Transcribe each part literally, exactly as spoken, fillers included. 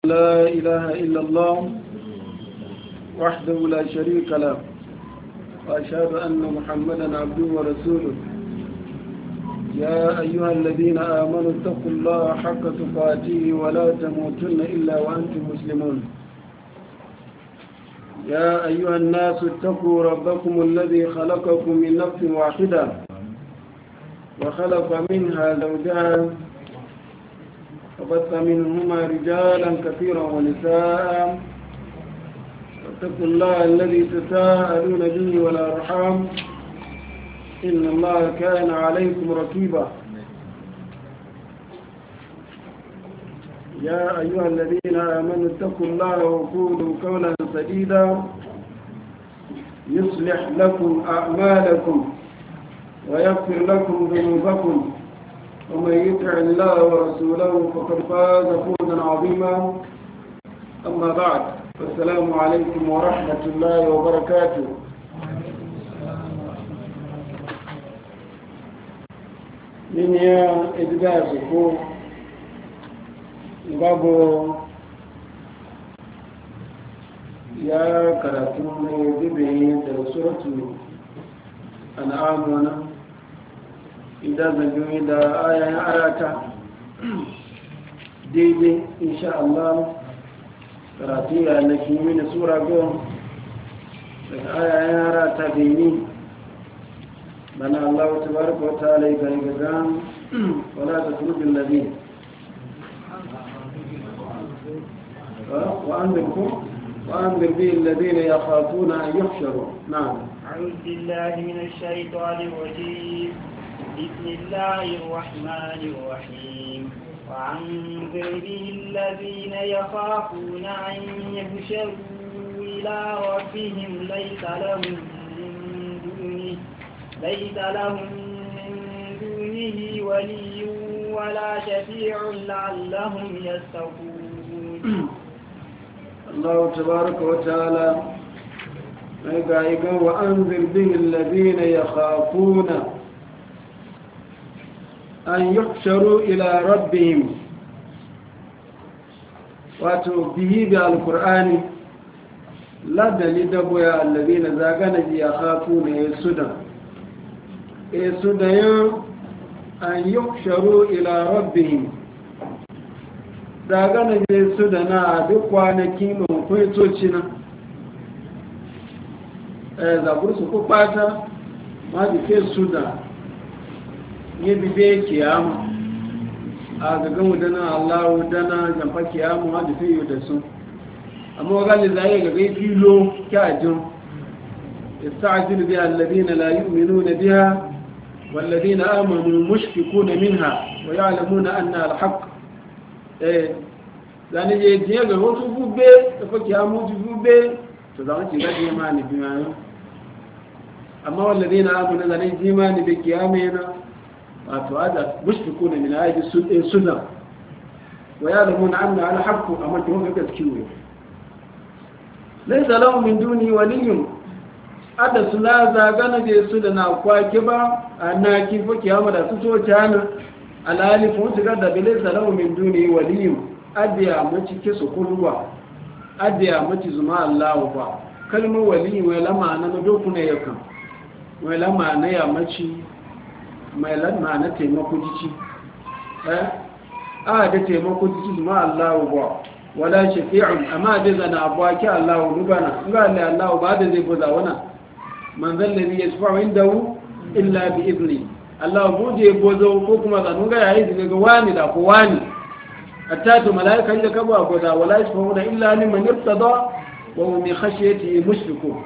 لا إله إلا الله وحده لا شريك له وأشهد أن محمدا عبده ورسوله. يا أيها الذين آمنوا اتقوا الله حق تقاته ولا تموتن إلا وأنتم مسلمون. يا أيها الناس اتقوا ربكم الذي خلقكم من نفس واحدة وخلق منها زوجها وبث منهما رجالا كثيرا ونساء واتقوا الله الذي تساءلون به والأرحام إن الله كان عليكم رقيبا. يا أيها الذين آمنوا اتقوا الله وقولوا قولا سديدا يصلح لكم أعمالكم ويغفر لكم ذنوبكم ومن يطع الله ورسوله فقد فاز فوزا عظيما. أما بعد السلام عليكم ورحمة الله وبركاته. من يا إدباسكم babu ya karatu ne bibiyin da suratu al'amuna idan zagin da ayayen arata daidai insha Allah karatu ya na kimi na sura goma daga ayayen arata benin bana Allah ta baraka wata alaika ga gan wala ta turubin labi وأنذركم وأنذر به الذين يخافون أن يحشروا. نعم. أعوذ بالله من الشيطان الرجيم. بسم الله الرحمن الرحيم. وأنذر به الذين يخافون أن يحشروا إلى ربهم ليس لهم من دونه ليس لهم من دونه ولي ولا شفيع لعلهم يتقون. الله تبارك وتعالى قال وأنذر به الذين يخافون أن يحشروا إلى ربهم وتوبيه بالقرآن لا دليل دبويا الذين زاغنا يخافون يسودا يسودا أن يحشروا إلى ربهم daga na je su da na duk kwanaki mai kwaitoci na zabur su ku bata ma duke su da ya bibe kiyama a gagan dana allahu dana jamfa kiyama ma duke yi da su amma wagali zai ga gai filo kyajin ista'ajil biya alladina la yu'minuna biha walladina amanu mushfiquna minha wa ya'lamuna anna al-haqq zane je jiya ga wasu gube da fa kiyamu gube to za mu ci gaje ma ni biya amma walladina amanu zane ji ma ni bi kiyame na wato ada mushfiku ne min ayi sunna wa ya'lamuna anna al haqq amma to ga gaskiya laysa lahum min duni waliyyun ada suna zagana je su da na kwake ba annaki fa kiyama da su to tana alali fun shiga da bilai salamu min duni waliyin adiya mace ke su kulwa adiya mace zuma Allah ba kalmar waliyi wai lama na doku ne yakan wai lama na ya mace mai lama na taimako jici eh a da taimako jici zuma Allah ba wala shafi'un amma da zana abwaki Allah rubana ga Allah ba da zai goza wana man zalladhi yashfa'u indahu illa bi idni Allah buje bozo ko kuma zanu ga yayi daga wani da ko wani hatta to malaikan da kaba goza wala yashfauna illa liman irtada wa hum min khashyati mushriku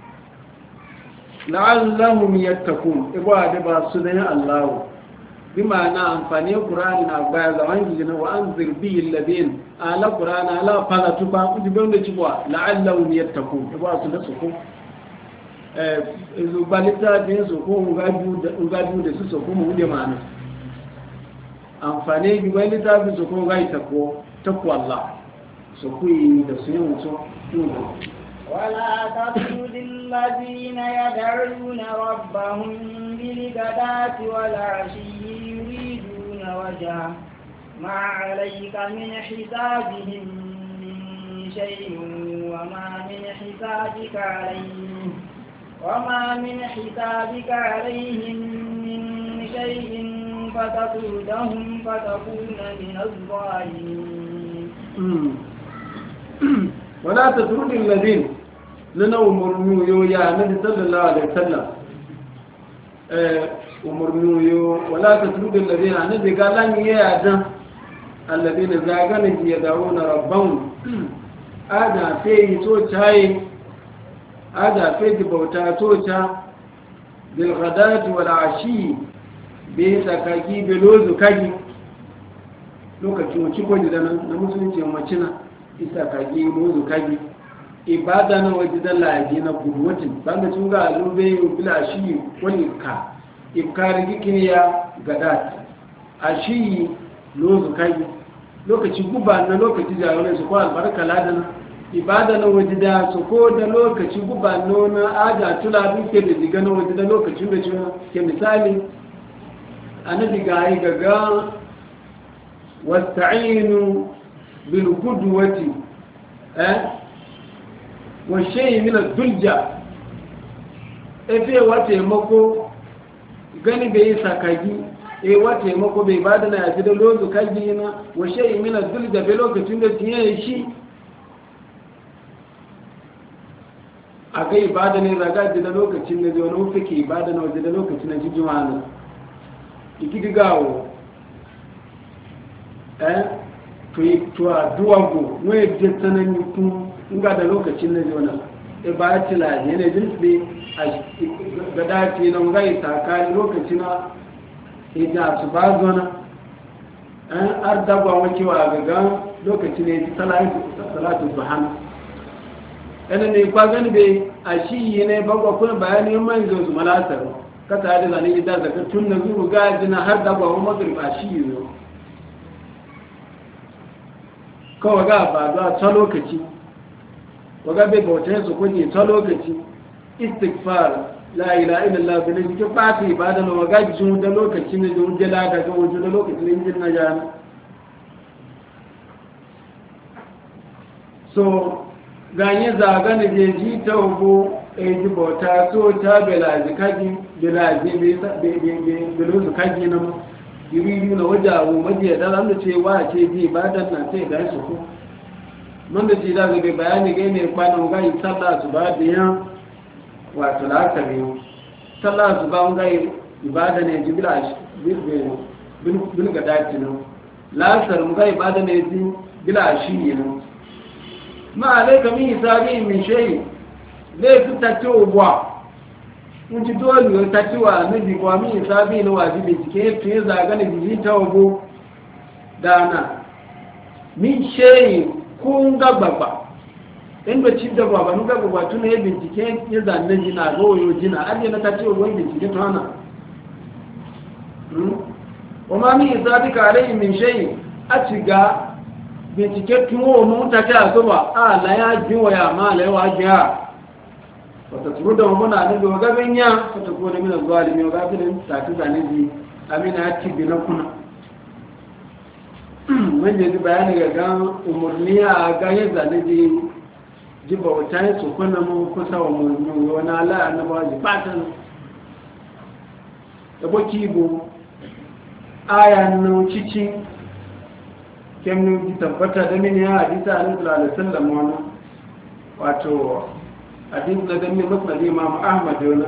la'allahum yattaqun ibada ba su da Allah bima na amfani Qur'ani na baya zaman gina wa anzir bi alladhin ala Qur'ana ala fala tuba kujibon da cibwa la'allahum yattaqun ibada su da su ko zubalita din su ko ungaju da su su kuma wuce ma'ana amfani zubalita din su ko gai takwo takwa Allah su ku yi da su yi mutu tuno ولا تطرد الذين يدعون ربهم بالغداة والعشي يريدون وجهه ما عليك من حسابهم شيء وما من حسابك عليهم وما من حسابك عليهم من شيء فتطردهم فتكون من الظالمين. ولا تطرد الذين لنا أمرنيو يا نبي صلى الله عليه وسلم أمرنيو ولا تطرد الذين نبي قال لن يأذن الذين زاغن يدعون ربهم ada fe to tai ada fe bauta to ta bil ghadati wal ashi bi sakaki bi lozu kaji lokacin ci ko da nan na musulunci macina isa kaji lozu kaji ibada na waje da laji na gurwatin banda tun ga alube bil ashi wani ka ibkari gikiniya gadat ashi lozu kaji lokaci guba na lokaci jarumin su ko albarka ladana ibada na waje da su ko da lokaci guba na aja tula duke da diga na waje da lokacin da cewa ke misali annabi ga yi gaga wasta'inu bil qudwati eh wa shay min ad-dulja efe wate mako gani bai sakagi e wata mako bai bada na yaji da lozu kaji na washe imina dul da bai lokacin da tiye shi a ga ibada ne raga da lokacin da zuwa nufi ke ibada na waje da lokacin da jijin wani ikidi gawo eh to yi tuwa duwago nwere je tsanani kun nga da lokacin da zuwa e ba ci la ne ne jinsi a ga dace na ngai takani lokacin na ita su ba zona an ardagwa wakewa gaga lokaci ne salatu duhan ɗana ne kwa gani bai a shi yi ne bagwa kuna bayanin man zo su malatar kata da zane gida zaka tun na zuru gaji na har dagwa wa magrib a shi yi zo kawai ga ba za ta lokaci waga bai bautar su kunye ta lokaci istighfar la ila illallah bi ne ke fati ibada no waga jin da lokacin ne jin jala da ga wajen da lokacin ne jin na jana so ganye zaga ne je ji tawbo e ji bota so ta belaji kaji belaji be be be be lo kaji na yiri na wajawo maje da ran da cewa ce ji ibada na sai da su ko man da ji da ga bayani ga ne kwanan ga sallah su ba da yan wato la'akari sallah su ba wanga ibada ne jibila bin ga dace nan la'asar mu ga ibada ne jibila shi ne nan ma alaika min hisabi min shay zai fita ce ubwa mun ji dole ta ci wa nabi ko min hisabi na wajibi cike to ya zaga ne ji ta ubo dana min shay kun ga babba inda ci da baba nuka baba tuna ya bincike ya zanne jina goyo jina aje na tace wani bincike to hana o ma mi zabika alai min shay a ciga bincike tuwo mun ta ta zuba a la ya jiwa ya ma la wa jiya wata turu da mun na da gaban ya ta ko da min zalimi ga gidan ta ta zanne ji amina ya ci bi na kuna mun je bayani ga ga umurniya ga ya zanne ji jiba wata yi tsokon mu kusa wa mulmi wani ala na ba ji fatan da baki bu aya na cici kemnu ji tabbata da mini ya hadisa a nufin alisallam wani wato hadisun na dami musnadi imam ahmad yana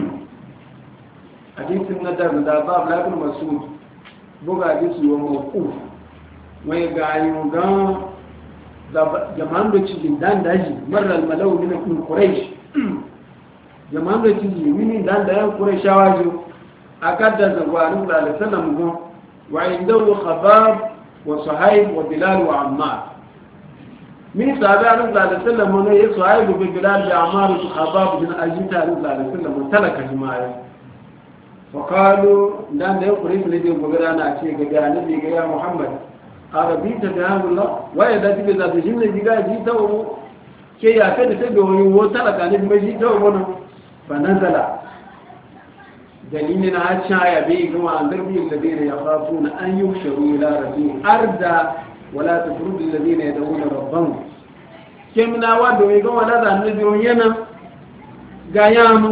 hadisun na dar da babu lafin masu buga hadisu wa mawkuf wai ga yi gan jama'an da cikin dan daji marar malau min kun quraish jama'an da cikin mini dan da yan qurayshawa jo akadda zagwarin da sallam go wa indahu khabab wa suhayb wa bilal wa ammar min sahaban da sallam ne ya suhayb bi bilal da ammar su khabab bin ajita da sallam talaka jama'a fa qalu dan da yan quraish ne da gogara na ce ga annabi ga ya muhammad arabita da Allah waye da tibe za ta jinne diga ji tawo ke ya kada ta ga wani wata talaka ne mai ji tawo wannan fa nazala dalilin na ya bai kuma andarbi alladheena yakhafuna an yuhsharu ila rabbihim arda wala tafrudu alladheena yad'una rabbahum kemina wado ga wala da annabi yana ga yamu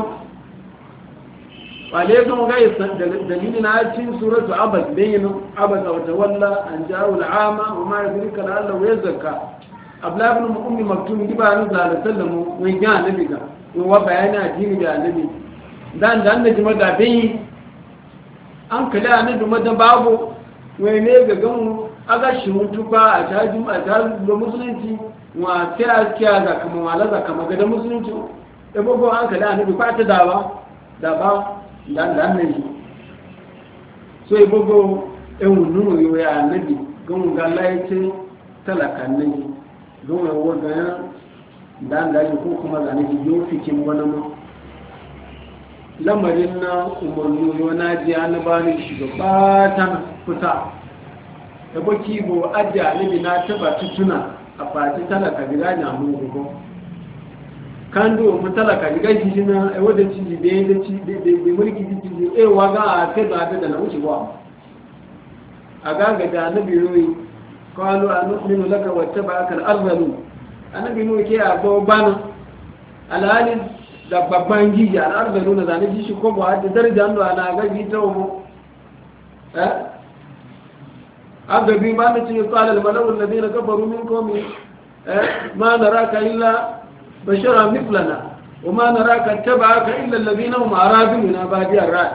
wale kuma ga dalilin na cikin suratu abas bayin abas wa tawalla an ja'u al'ama wa ma yadrika la'allahu yazakka abla ibn ummi maktum diba ni da sallamu wai ga annabi ga wa bayani addini da annabi dan dan da jima da bayin an kala annabi madan babu wai ne ga gamu aga shi mutuba a tajin a tajin musulunci wa ta kiya ga kuma wala za kama ga musulunci e gogo an kala annabi ba ta dawa da ba dan dan ne so e gogo e wunu yo ya annabi gon ga laice talakan ne gon wo ga dan dan ko kuma ga ne yo fikin wannan mu lamarin na umarni yo na ji annabani shi gaba ta fita da baki bo ajiya alibi na taba tutuna a fati talaka diga na mu gugu kan do mu talaka diga shi na e wada ci da da ci da da mulki ci ci e waga a ta da da na wuce ba aga ga da nabi ruwi qalu anu'minu laka wattaba'aka al-arzalu annabi mu ke a go bana alhalin da babban giji al-arzalu na zane shi ko ba da daraja Allah na ga ji ta mu eh أبدي ما نتي قال الملأ الذين كفروا منكم ما نراك إلا بشرا مثلنا وما نراك اتبعك إلا الذين هم أرادلنا بادي الرأي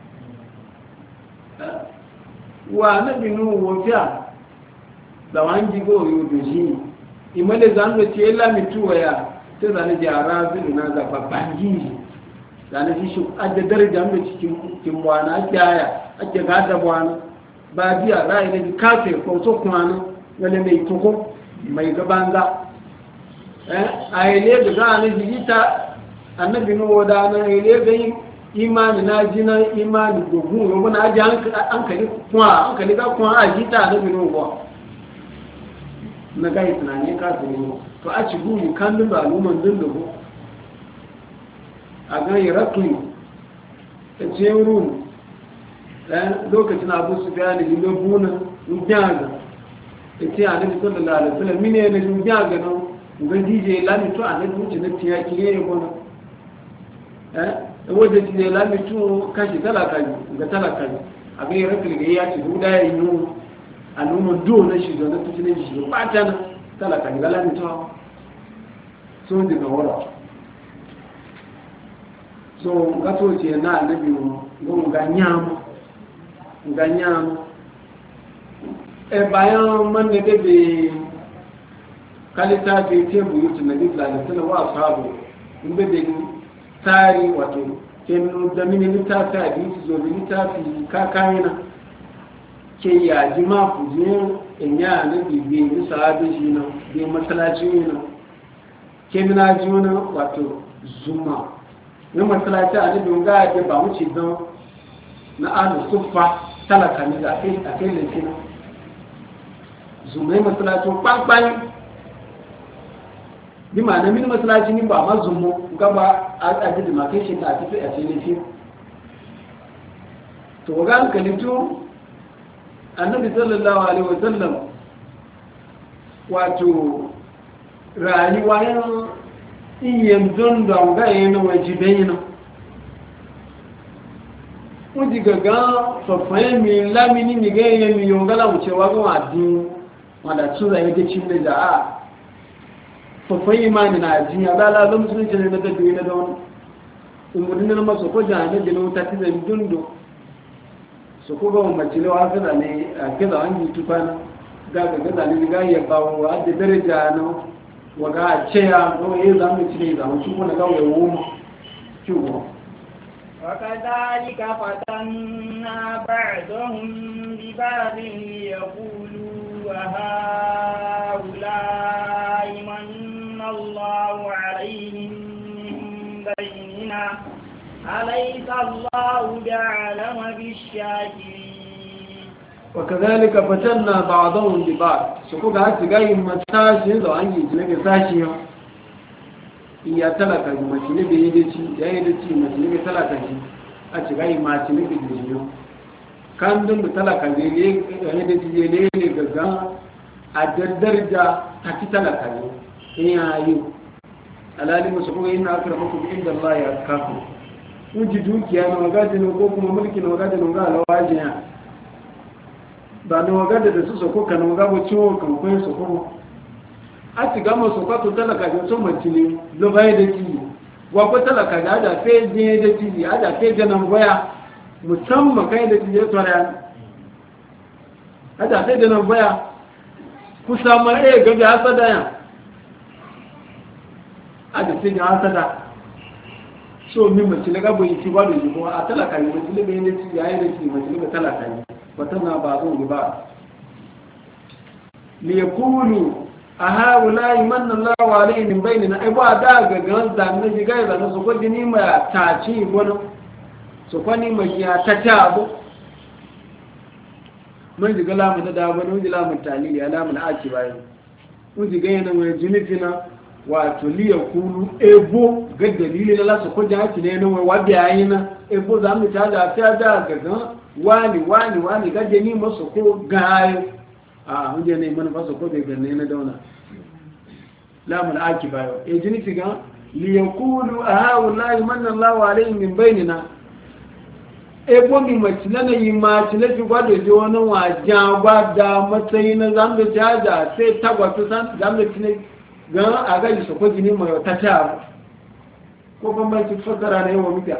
ونبي نوح وفيا لو عندي قول يودجي إما لزان نتي إلا متويا تزان جي أرادلنا ذا بانجي zane shi shi adda daraja mai cikin kimwana ake aya ake gada bwana ba biya ra'ayi da kafe ko to kuma nan wala mai tuko mai gabanza eh ayele da ga ne jita annabi no wada na ayele ga imani na jina imani gogun yo na aji an kali kuma an kali ga kuma a jita annabi no go na ga tunani ka zo to a ci gumi kan dun da aluman dun da go a ga yarakli ta ce ruwan lokacin abu su biya da jimbe buna rubiyaga da ce a nabi sallallahu alaihi wasallam mine ne rubiyaga nan ga dj lami to a nabi wuce na tiya kiye ya gona eh da wajen dj lami to kashi talaka ne ga talaka ne a ga yi rakil ga ya ci guda ya yi yi al'umma do na shi zo na tutune shi ba ta na talaka ne ga lami to so daga wara so gato ce na annabi mu ga nyamu ganyamu e bayan man ne bebe kalita ke tebu yutu na dibla da suna wa sabu in bebe tari wato kenu da mini littafi a biyu zo da littafi kakayina ke yaji ma ku je in ya na bibi ni sahabi shi na bi masalaci na ke mina ji wani wato zuma ne masalaci a nabi ga ya ba mu ci don na alu sufa talaka ne da akai akai lafiya zumai masalacin kwankwan bi ma na mini masalacin yin ba ma zumu gaba a ajiyar demarcation da a tafi a cikin lafiya to ga hankalitu annabi sallallahu alaihi wasallam wato rayuwa yan iyen don don ga yana wajibai yana wọ́n ti gàgán sọ̀fẹ́ mi lámìní mi gẹ́yẹ mi yóò gálà wùce wá gán àdín wọn da tún zai gẹ́ci da ja'a sọ̀fẹ́ yi ma ni na àdín agbára lọ musulunci ne na dabi na don umarni na masu ko jan na gina wuta ti zai dundo su ko ga umarci lewa gaza ne a gaza an yi tufa na gaga gaza ne ga ya bawo a da daraja na waga a ceya ga wani zamu ci ne zamu ci ko na ga wai woma kiwo وكذلك فتنا بعضهم ببعض ليقولوا هؤلاء من الله عليهم من بيننا أليس الله بعلم بالشاكرين وكذلك فتنا بعضهم ببعض سكوك هاتي جاي متاشي لو عنجي جنك ساشي iya talaka ji mace ne da ya dace ya yi dace mace ne talaka ji a ci gai mace ne da jiyo kan dun da talaka ne ne ya dace ne ne gaga a daddarja ta ci talaka ne in ayu alali musu kuma ina akramakum inda Allah ya kafu uji dukiya na wagaji ne ko kuma mulki na wagaji ne ga lawaji ya ba na wagaji da su soko kan wagabo ciwo kan koyin soko a ti gama soko to talaka da so mutune lo bai da ki wa ko talaka da da fe je da ki a da fe ganan waya musamman kai da ki to ran a da fe ganan waya kusa ma eh ga ga hasada ya a da fe ga hasada so mi mutune ga bai ci ba da ji ko a talaka ne mutune bai ne ci yayin da ki mutune ba talaka ne watana ba zo ba li yakulu ahaula imanna Allahu alayhi min bainina ai ba da ga gan da ne ga da su ko dini ma ta ci gono su ko ni ma ya ta ta abu mun ji gala mu da ba mun ji la mun talili ala mun aki bayan mun ji ga yana mai junifina wato li yakulu ebo ga dalili la su ko da ci ne ne wa bayina ebo za mu ta da ta da ga gan wani wani wani gaje ni masu ko gayo a huje ne mana ba su ko bai ganne na dauna lamul aki bayo e jini tiga li yaqulu haula manna Allahu alayhi min bainina e bo mi macilana yi ma cile fi gwado je wani wajen gwada matsayi na zambe jaja sai tagwato san zambe cine ga a gaji su ko jini mai ta ta ko bambanci fasara ne wa mutiya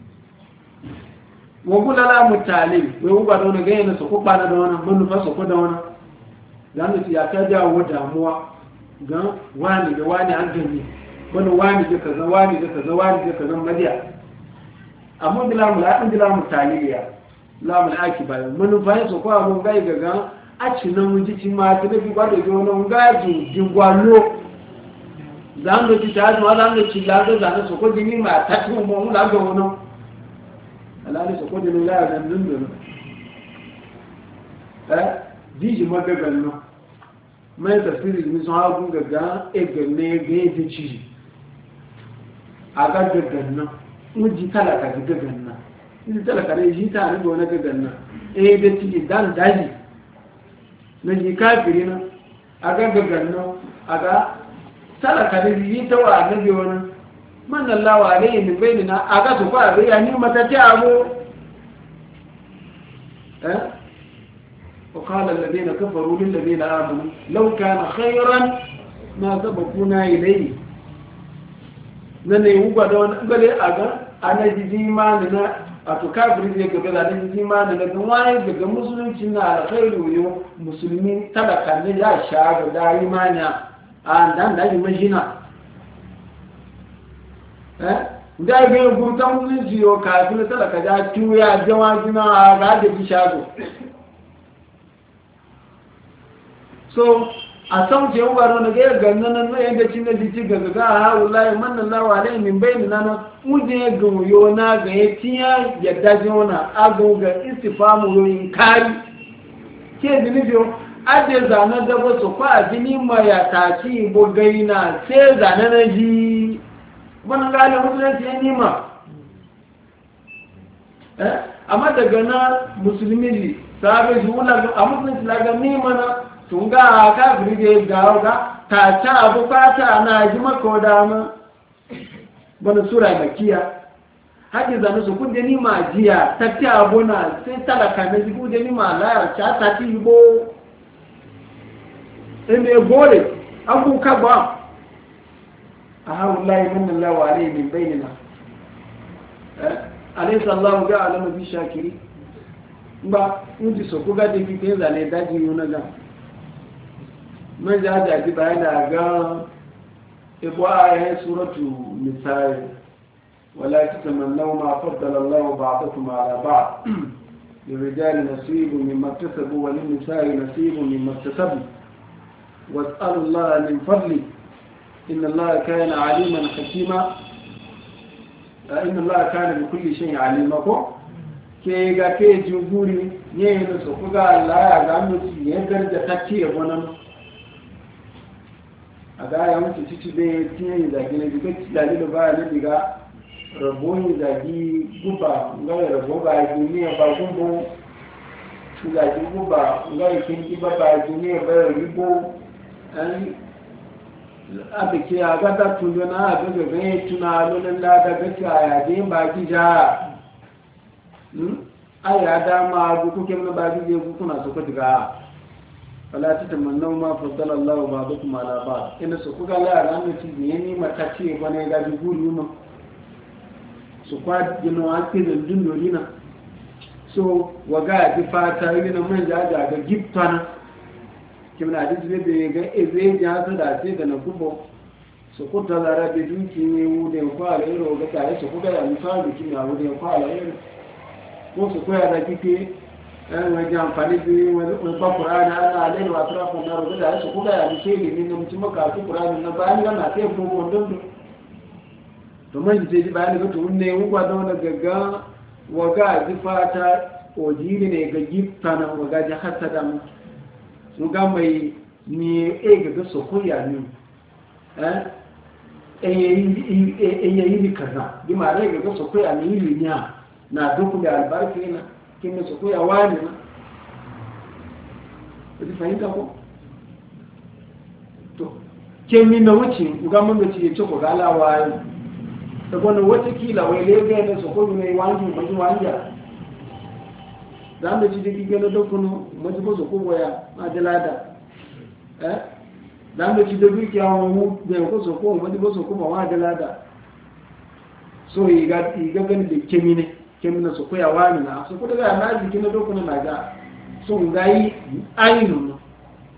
wogula la mutali we uba don ga yana su ko bana da wannan mun fa su ko da wannan zamu ci ya ta jawo damuwa ga wani da wani an gani wani wani da kaza wani da kaza wani da kaza madiya amma bila mu la bila mutali ya la mu aki ba mun fa su ko mun ga ga a ci nan mun ji ci ma ta bi gwado da wannan gaji jingwalo zamu ci ta ma zamu ci la ga zamu su ko jini ma ta tu mu la ga wannan alali su kodin laya da dundun eh diji magagan no mai tafsiri ni so hagu gaga e ganne ga yi ci aga gagan no uji talaka gagan na uji talaka ne ji ta ne gona gagan na e da ci dan daji na ji kafiri na aga gagan no aga talaka ne ji ta wa ne wani man Allah wa alayhi min bainina aga su fa ya ni mata ta abu eh wa qala alladhina kafaru lil ladina amanu law kana khayran ma sabaquna ilayhi nane uba don gale aga ana jijima na ato kafiri ne gaba da jijima na da wani daga musulunci na alkhairu yo musulmi talaka ne ya shaga da imanya an dan da imajina da ga gurtan musulunci yau kafin talaka da tuya jama jina ga da shago so a san ce ubar na ga gannan nan ne da cin da jiti ga ga ha wallahi manna Allahu alaihi min bainina na muje ga yo na ga yatiya yadda jona ago ga istifamu yoyin kari ke dinijo ade zana da ba su kwa jini ma ya taci bo gaina sai zana na ji wannan galin musulunci ya nima amma daga na musulmi ne sahabe shi wula a musulunci laga nima na tun ga kafiri da ya gawo ga ta ca abu fata na ji maka dama wani sura makiya haƙi zane su kudin nima jiya ta ci abu na sai talaka na ji kudin nima layar ca ta ci ibo inda ya gore an kuka ba هؤلاء من الله عليه من بيننا أليس الله جعل في شاكرين ba inji so ko gadi fi ke zane daji yuna ga man ja da ji bayan da ga ibo ayat suratu nisa wala tatamannu ma faddala Allah ba'dakum ala ba'd lirijali nasibun mimma iktasabu wa lin-nisa'i nasibun mimma iktasabu was'alu Allah min fadli إن الله كان عليما حكيما إن الله كان بكل شيء عليما ke ga ke juguri ne da su kuga Allah ya ga mutu ya garda tacce ya bonan a ga ya mutu cici be tiye da gine diga tilali da ba ne diga raboni da gi guba ngare rabo ba gi ne ba gumbo da gi guba ngare kin gi ba ba gi ne ba ribo an a ke a gata tundo na a ga ga tuna lonan da da ga ya de ba ki ja hmm aya da ma ku kuke mun ba ki ku kuna so ku diga wala ta tamannu ma faddala Allah ba'dakum ala ba'd ina so ku ga la ran ci ne ni mata ce bane ga guri mu so kwa jino ake da dundo lina so waga ji fata yi na manja ga giptana kimna hadisi be ga eze ja ta da ce da na kubo so ko ta zara be duki ne wude kwala iro ga ta so ko ga ya misali kin ya wude kwala iro ko so ko ya da kike an wa ja amfani bi wani ba qur'ani ana alai wa trafu na ro da so ko ga ya misali ne mutum maka ku qur'ani na bayan ga na sai ko ko don to man ji ji bayan ga to ne mu kwa da gaga waga ji fata ojiri ne ga giftana waga ji hasada mu nga mai ni ega ga sokoya ni eh eye yi kaza bi ma ega ga sokoya ni yi nya na doku da albarka ina kin sokoya wani na idi fahimta ko to kemi na wuce nga mun da ci ce ko galawa yi da gona wata kila wai lege ne sokoya ne wani ba ji wanja dan da ci digi gele dokuno mo ji bozo ko boya adelada eh dan da ci digi kya mu de ko so ko mo ji bozo ko ma adelada so yi ga yi ga gani de kemine kemina so ko ya wani na so ko daga na ji kina dokuno na ga so ngai ainu no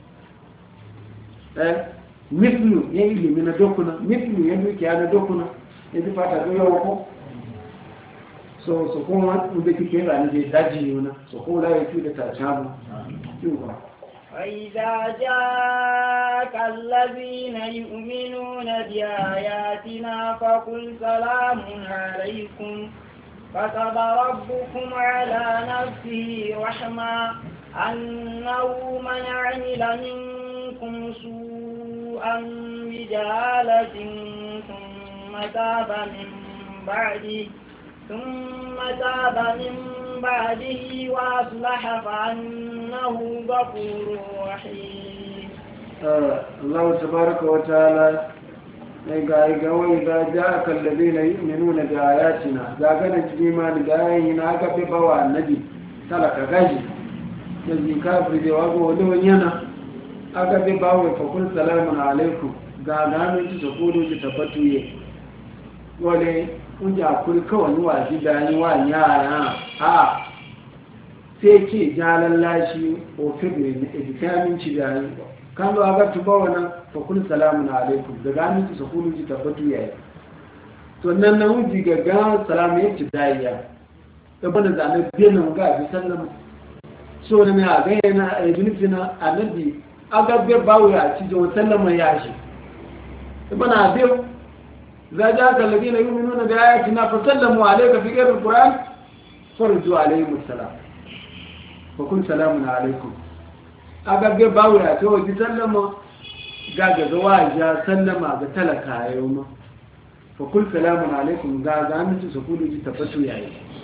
eh mithlu ye ili mina dokuno mithlu ye ndu kya na dokuno ye ti fata do yo ko so so kuma ube kike ba ne daji yuna so ko la yake da ta chabu yuwa وإذا جاءك الذين يؤمنون بآياتنا فقل سلام عليكم كتب ربكم على نفسه رحمة أنه من عمل منكم سوءا بجهالة ثم تاب من بعده ثم تاب من بعده وأصلح فأنه غفور رحيم. الله تبارك وتعالى وإذا جاءك الذين يؤمنون بآياتنا ذاكنا جديما لدائنا كببوا النبي تلك غجي يجي كافر جوابه ولونينا أكببوا فقل سلام عليكم غاغانو تسقودوا تتفتوية ولي kunja kuri kawai wa shi dani wa yara a sai ce jalan lashi o febe edikamin ci dani kan zo aga tuba wannan fa kun salamun alaikum daga aminci su kulu ji tabbatu yayi to nan nan wuji ga ga salamu ya ci daiya da bana da nan biyan ga bi sallama so ne a ga yana ibnifina annabi aga be bawo ya ci jo sallama ya shi bana biyo إذا جاءك الذين يؤمنون بآياتنا فسلموا عليك في غير القرآن فرجوا عليهم السلام وكن سلام عليكم أقب باولا توجي سلم قاقا زواجا سلم أقتلك يوم فكل سلام عليكم قاقا أنت سكولوا جتفتوا يعي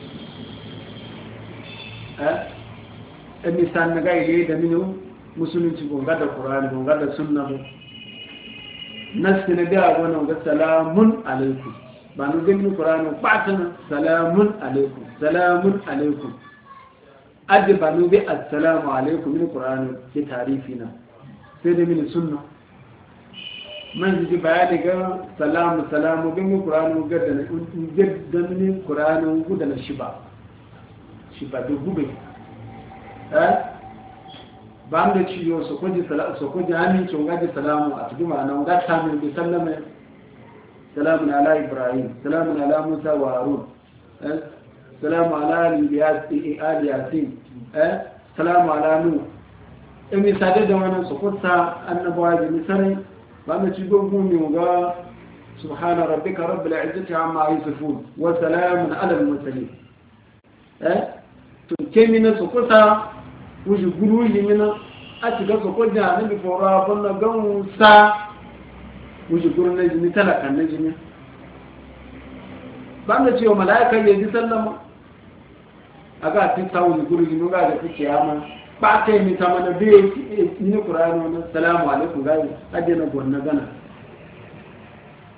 أه النسان نقاي ليه منه مسلمين تقول قد القرآن قد السنة nasu na biya wannan ga salamun alaikum ba nu gani qur'ani batana salamun alaikum salamun alaikum adda ba nu bi assalamu alaikum min qur'ani ke tarifi na sai da min sunna man ji bayani ga salamu salamu bin qur'ani ga da ga min qur'ani ga da shiba shiba da gube eh ban da ciyo su kuji salamu su kuji amincin gaji salamu a cikin ma'ana ga tamin bi sallama salamun ala ibrahim salamun ala musa wa harun salamu ala ali yasin salamu ala nu in mi sade da wannan su kusa annabawa ji misalai ban da ciyo gumi ga subhana rabbika rabbil izzati amma yasifun wa salamun ala al mursalin eh to kemina su kusa wuji guru limina a ci gasa kwadda na nabi fora bana gan sa wuji guru na jini talakan na jini ba da cewa mala'ika ya ji sallama a ga fi sa wuji guru jini ga da fi kiyama ba ta yi mita mana bai yi kurani wani salamu alaikum gari adina gwarna gana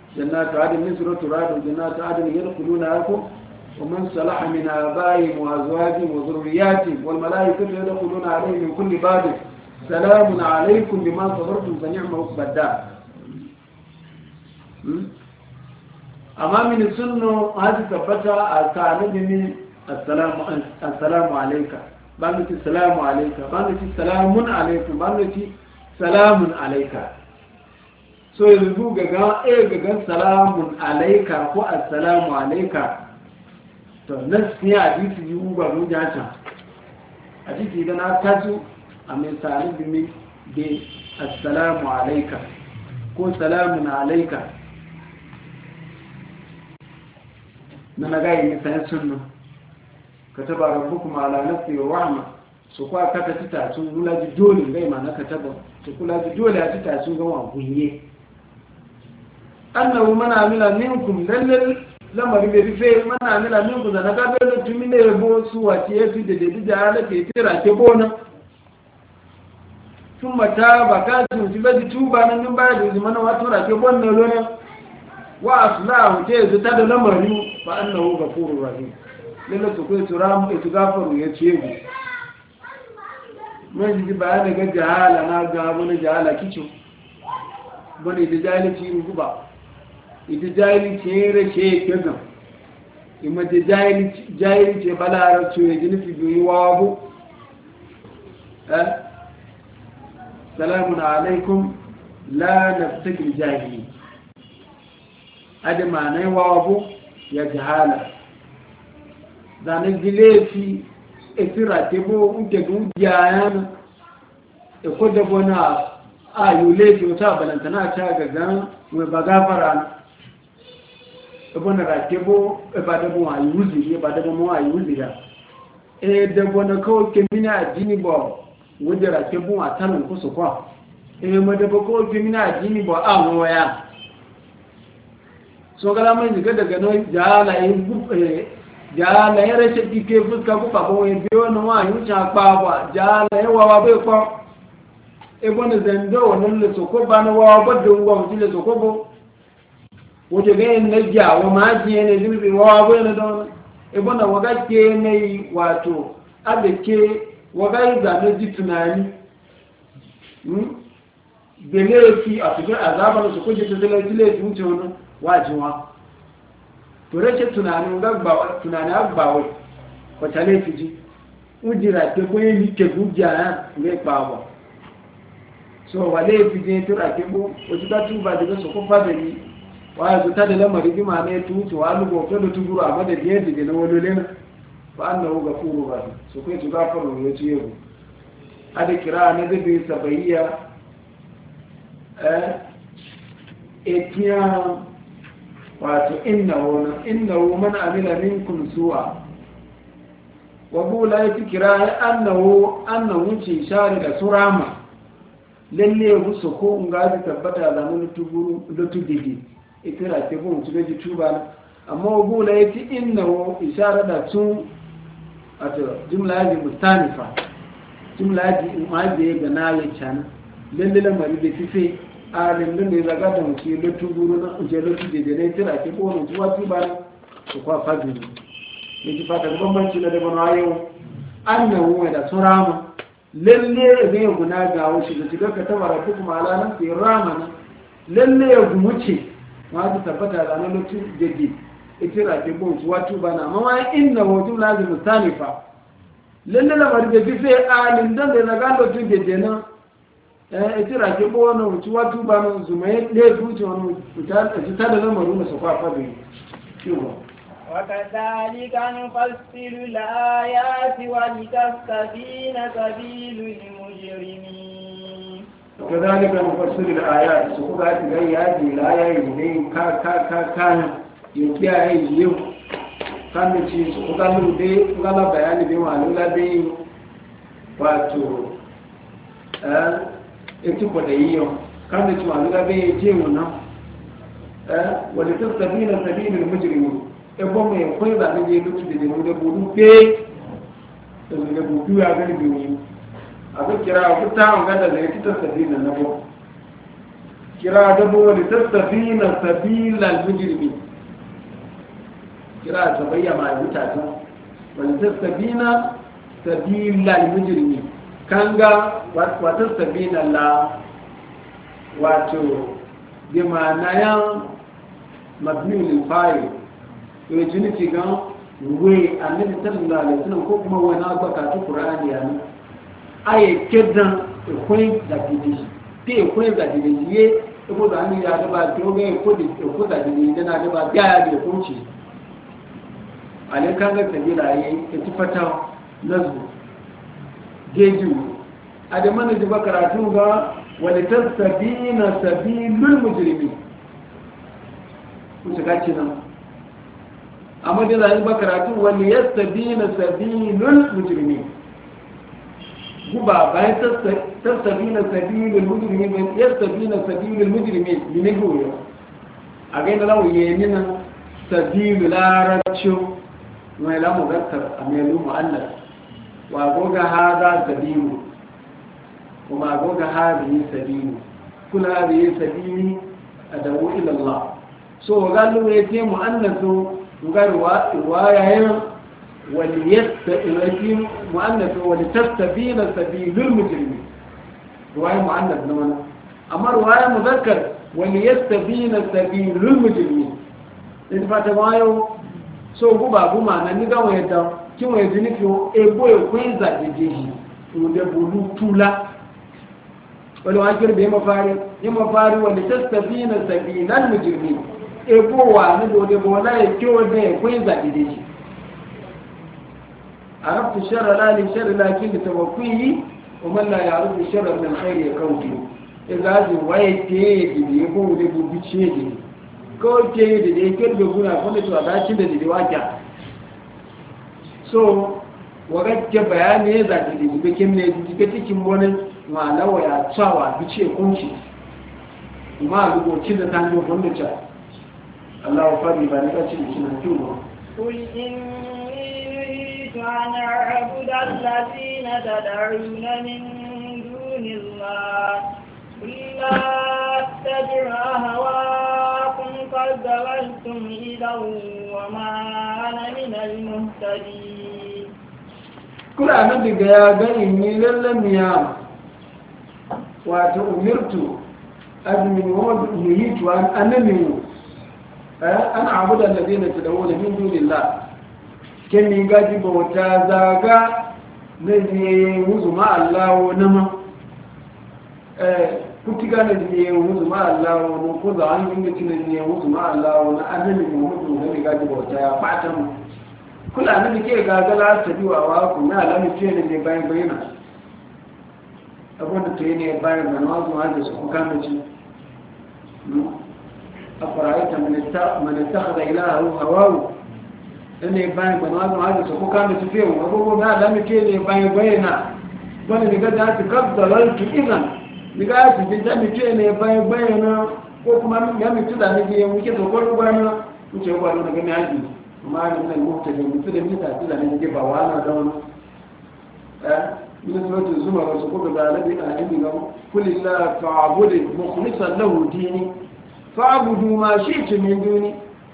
jannatu adin min suratu rad jannatu adin yadkhuluna yakum ومن صلح من آبائهم وأزواجهم وذرياتهم والملائكة يدخلون عليهم من كل باب سلام عليكم بما صبرتم فنعم عقبى الدار. أما من السنة هذه ثبتها الكعبة من السلام السلام عليك بانتي السلام عليك بانتي سلام عليكم بانتي سلام عليك. so yanzu gaga eh gaga salamun alayka ko assalamu alayka to nan sai hadisi yi uba mun jata hadisi da na tasu a misali bimi bi assalamu alayka ko salamun alayka na nagayi misalan sunna kataba rabbukum ala nafsi wa rahma su kwa kata tita sun lulaji dole gai ma na kataba su kula ji dole a tita sun ga wa gunye annahu man amila minkum lallal lamari bai rufe mana amila minkum da na gabe da tumi ne yabo su wace ya fi da dadi da ala ke tira ke bona sun mata baka su ji baji tuba nan nan baya da zumana wato ra ke bona lona wa aslahu ta yanzu ta da lamari fa annahu ghafurur rahim lalle to kai turam e to gafaru ya ce mu mun ji ba da ga jahala na ga mun jahala kicho bane da jahilci ruba ita jahilci ya rashe kegan ima ta jahilci balara ce ya ji nufi biyu wabu salamun alaikum la naftakir jahili adama na yi wabu ya jihala zanen gilefi efira tebo nke gujiya yana ekodabo na ayu lefi wata balantana ta gaga mai bagafara ebona rakebo ebadabo wa yuzi ebadabo mo wa yuzi ya e debo na ko kemina adini bo wode rakebo wa tanan ko so kwa e mo debo ko kemina adini bo awo ya so gala mai diga daga no jala e bu jala e reshe dike fuska ko pa bo e biyo no wa yu cha pa ba jala e wa wa be ko e bona zendo wonon le so ko ba no wa ba do wa le so ko bo wato ga yin najja wa maji ne zurbi wa wa ne don ibona waga ke ne wato abeke waga yi da ne tunani hmm bele fi a cikin azaba su kuje da dole dole tun ce wannan wajiwa to rake tunani ga ba tunani abba wai ko tale fiji ujira te ko yi ke guja ne pa ba so wale fiji to rake bo o ti ta tuba daga su ko fa da ni waya zuta da lamari bi ma ne tutu wa lugo to da tuguru a madadi yadda da na walole na fa annahu ghafurur rahim so kai tu gafaru ya ce yau ada kira ne da bi sabaiya eh etiya wato innahu innahu man amila minkum su'a wa bula ya kira annahu annahu ci shari da surama lalle musu ko ngaji tabbata zamanin tuguru da tudidi itira ke bu su gaji tuba amma gula yace innahu ishara da tun ato jumla ji mustanifa jumla ji maje ga na ya cana lalle la mari da fife alin da ne zaga da muke lutu guru na uje lutu de de ne tira ke bu tuwa tuba su kwa fadi ne ji fata bambanci da daban ayo annahu da surama lalle ne guna ga wuce da tiga ka tabara kuma ala nan sai ramana lalle ya gumuce ma ta tabbata da nan lokacin jaddi itira ke bon su watu bana amma wa inna wajhu lazim mustanifa lalle la bari da fi alin dan da ga lokacin jaddi na eh itira ke bon su watu bana zumai le fuce wannan ta ta da lamarin su kwa fa bi وكذلك نفصل الآيات ولتستبين سبيل المجرمين وكذلك نفصل الآيات سكوكات الآيات الآيات يدين كا كا كا كان يكيا يجيو كان يجي سكوكات الدي وكذا بيان بي معلولا بي واتو اه اتوكو ديو كان يجي معلولا بي يجيونا اه ولتستبين سبيل المجرمين ẹgbọ́n mọ̀ ẹ̀kọ́ ìbàdí ní ìlú tìdè ní ọdẹ bòdú pé ẹ̀sùn bòdú agbẹ́gbẹ̀ wọn àbúkìrá òkúta àwọn gádà lẹ́yìn títọ́ sẹ̀dí ìnànàbọ̀ kira da bo wani tastabina sabilal mujrimin kira ta bayyana mai mutata wani tastabina sabilal mujrimin kanga wa tastabina la wato bi ma'anayan mabni lil fa'il to jini ci gan we annabi sallallahu alaihi wasallam ko kuma wani abaka ta qur'ani yana aye kedan ko da gidi te ko da gidi ye ko da ni ya da ba to ga ko da ko da gidi dana da ba ya da kunci ale kan ga tabila yi ta fata nazbu geju adamana da bakaratu ga wani tasabina sabilul mujrimin kuka gaci nan amma da zai bakaratu wani yastabina sabilul mujrimin guba bayan tasabina sabilul mujrimin yastabina sabilul mujrimin ne goyo a ga lawo yemina sabilul arabcu mai lamu gakkar amelu muannas wa goga hada sabilu وما قلت هذه سبيل كل هذه سبيل أدعو إلى الله سو قال له يتيم مؤنث وقال رواية هنا وليتيم مؤنث ولتستبين سبيل المجرمين رواية مؤنث نوانا أما رواية مذكر وليستبين سبيل المجرمين إذا فاتوايو سو قبا قما ننقا ويدا كم يزنكيو إبو يكوين ذات جيجي ودبولو تولا wani wakil da ya mafari ya mafari wanda tattafi na sabinan mujirmi ebowa na dole bola ya kyau da ya kwai zaɓi da shi a rafi shara lalin shara lakin da tawakwi kuma la ya rufe shara min khairi ya kauce ya zaji waye te da ya ko da bubi ce da ko te da ya kirbe guna kuma to da shi da da waka so wagacce bayani ya zaɓi da bikin ne da cikin wani malawa ya tsawa bice kunci ma rubuci da tanjo wanda ta Allah fari ba ne kace shi na tuno qul inni kana a'budu alladhina tad'una min dunillah illa tabi'a hawaakum qad dalaltum idan wa ma ana min al-muhtadin kula nan daga ya gani ni lallan ya wato umirtu admin wa nuhitu an anami an abuda alladhina tad'una min dunillah ken ni gaji bauta zaga ne wuzu ma Allah nama eh kutiga ne wuzu ma Allah no ko da an yin tin ne wuzu ma Allah na annabi Muhammadu ne gaji bauta ya fata mu kula annabi ke gagala ta biwa wa ku na alamu ce ne bayan bayana abinda ta yi ne bayan da nawazu hada su kuka mace a fara'aita manista haɗa ilaharu hawawu ɗan ne bayan da nawazu hada su kuka mace fiye abubuwan da alamu ke ne bayan bayana wani daga da haka kaf da rarki izan daga haka bin ta mace ne bayan bayana ko kuma ya mutu da nake yin wuke da kwaru gwana wuce gwano daga mai haji amma da nan mutu da mutu da mita da nake ba wa ana da wani من سورة الزمر وسقوط بالذي أهلنا قل الله فاعبد مخلصا له ديني فاعبدوا ما شئت من دوني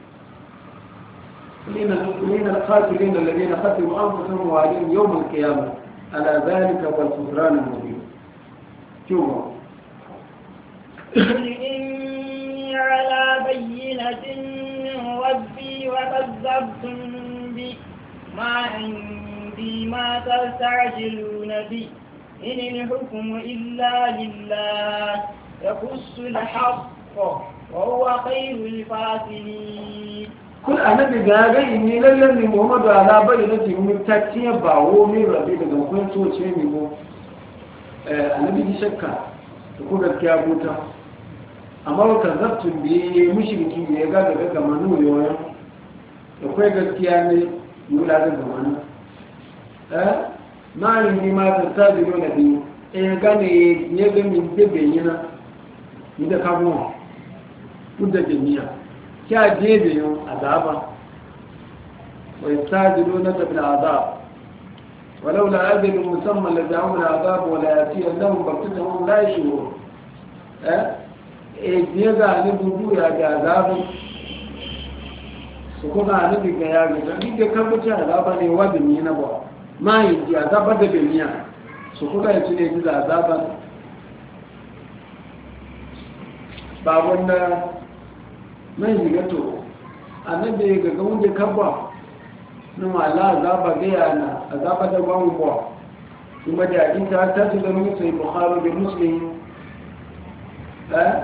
من الخاسرين الذين خسروا أنفسهم وعليهم يوم القيامة على ذلك والخسران المبين شوف قل إني على بينة من ربي وكذبتم به ما عندي بما تستعجلون به إن الحكم إلا لله يقص الحق وهو خير الفاصلين كل أنا بجاغي إني للذي محمد على بينة مبتكية باو من ربي daga kun so ce ni go eh annabi ji shakka ko gaskiya buta amma ka zabtu bi mushriki ne ga daga gamanu ne wayan akwai gaskiya ne yula da gamanu ma'anin ne ma ta tajiro na biyu ɗaya gane ya gami da bayyana ni da kabuwa kudda jami'a kya je da yau azaba wai tajiro na tafi azab walau la ajalin musamman da jami'ar azab wala ya fiye nan baktutun la shi wo e biya ga ni bubu ya ga azabin su kuma ni diga ya ga ni da kan mutu azaba ne wa bin na ba mai ji azaba da duniya su kuma ya tune ji azaban ba wanda mai diga to annabi ga ga wanda kabba no Allah azaba ga yana azaba da gwan ba kuma da ita ta ta da musu Bukhari da Muslim eh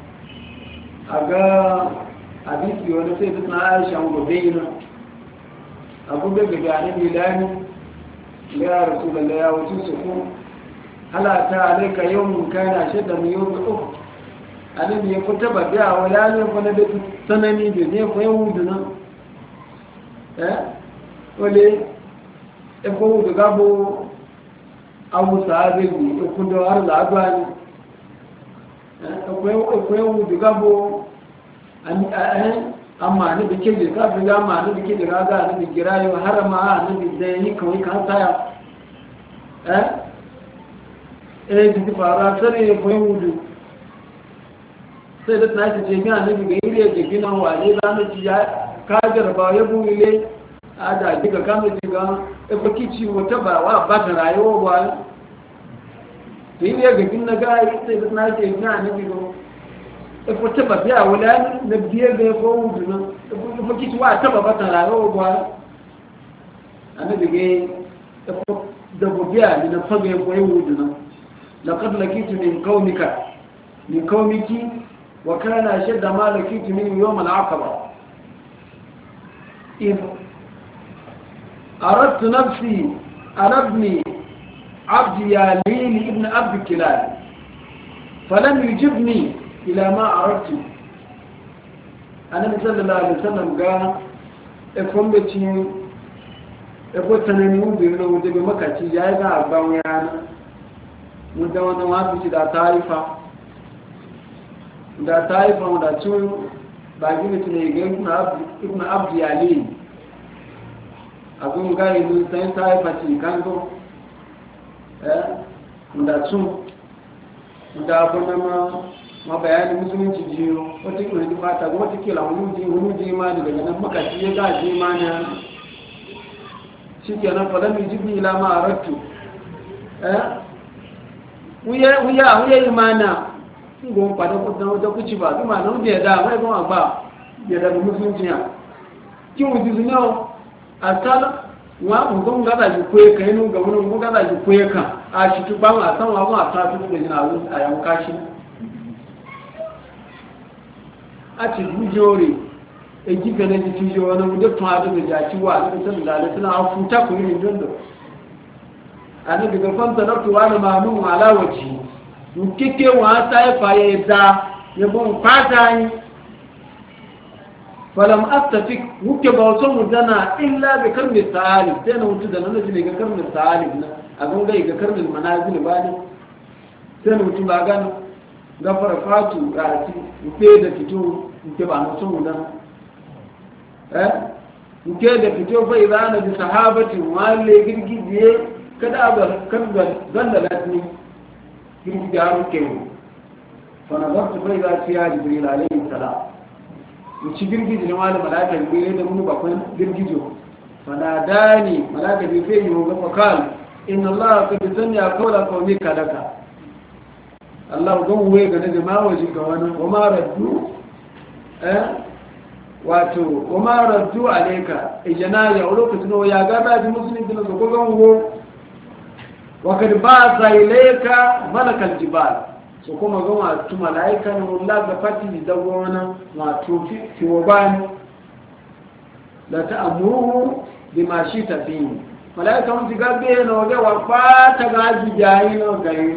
aga hadisi wani sai duk na Aisha gobe yana abu da ga annabi lani ya rasulullahi ya wuce su ko halata alayka yawmun kana shadda min yawm ukhra annabi ya kuta ba biya wala ne ko na da sanani da ne ko yahudu nan eh wale e ko da gabo abu sahabi ne ko da har da adwani eh ko yahudu gabo an amma ne da kike ka fi ga ma ne da kike ga ga ne da girayo harama ne da dai kawai kan saya eh eh ji fara sare ko yahudu sai da tashi ce ga ne ga ire da gina wale da ne ci ya kajar ba ya buile a da diga kamar diga e ba kici wata ba wa ba ta rayuwa ba to ire ga gina ga sai da tashi ga ne ga e ko ta ba biya wala na biye ga ko wudu na e ba kici wa ta ba ba ta rayuwa ba annabi ga e ko da biya ni na fage ko wudu na laqad lakitu min qaumika min qaumiki وكان أشد ما لكيت منه يوم العقبة إذ أردت نفسي أن أبني عبد يالين ابن عبد كلاب فلم يجبني إلى ما أردت أنا صلى الله عليه وسلم قال إفهم بتي إفهم تنمو بيرو ودي بمكتي جايزا أباويانا مدونا وابتي دا طائفة da ta yi faundatun ba gina tunagen ibn abdi yali abin gari ne sai ta yi fati kango da tun da abu na ma bayanin musulunci jiyo wata kila ji fata wata kila wani ji ma daga nan makaci ya ga ji ma na shi ke nan falon mai jibi ila ma a rattu wuya wuya imana ngo pada ko dan da kuci ba kuma nan da da mai gon ba ya da musulunci ya ki mu dizinyo asal wa mu gon ga da ku e kai nu ga mun mu ga da ku e ka a shi tu ba ma san wa ma ta tu da jina wu a yan kashi a ci bujori e ji ga ne ji jo wani mu da tun a da ja ci wa da san da da tana futa ku ni dondo annabi ga fanta naftu wa ma mun ala waji nkike wa ta fa ya da ya bon fata yi falam astafik wuke ba so mu dana illa bi karmi salih sai na mutu da nan ne ga karmi salih na a gon ga ga karmi manazil ba ne sai na mutu ba gano gafara fatu rati uke da fito uke ba so mu dana eh uke da fito fa idana bi sahabati wale girgije kada ba kan da zandalatni girgi da yaro kewu fanazartu bai za su ya jibril alayhi salam in ci girgiji na wani malaka jibril da munu bakwai girgijo fanadani malaka jibril yi ga fakal inna allah ka bi sanya kawla kawmi kadaka allah gon we ga da ma waje ga wani wa ma raddu eh wato wa ma raddu alayka ijana ya lokacin ya ga da musulmi din so gon go wakad ba sa ilaika malakal jibal so kuma ga wato malaika ne wallahi ga fati da gona wato fi fi wabani la ta'muru bima shita fi malaika mun diga be no ga wa fata ga jijayi no gai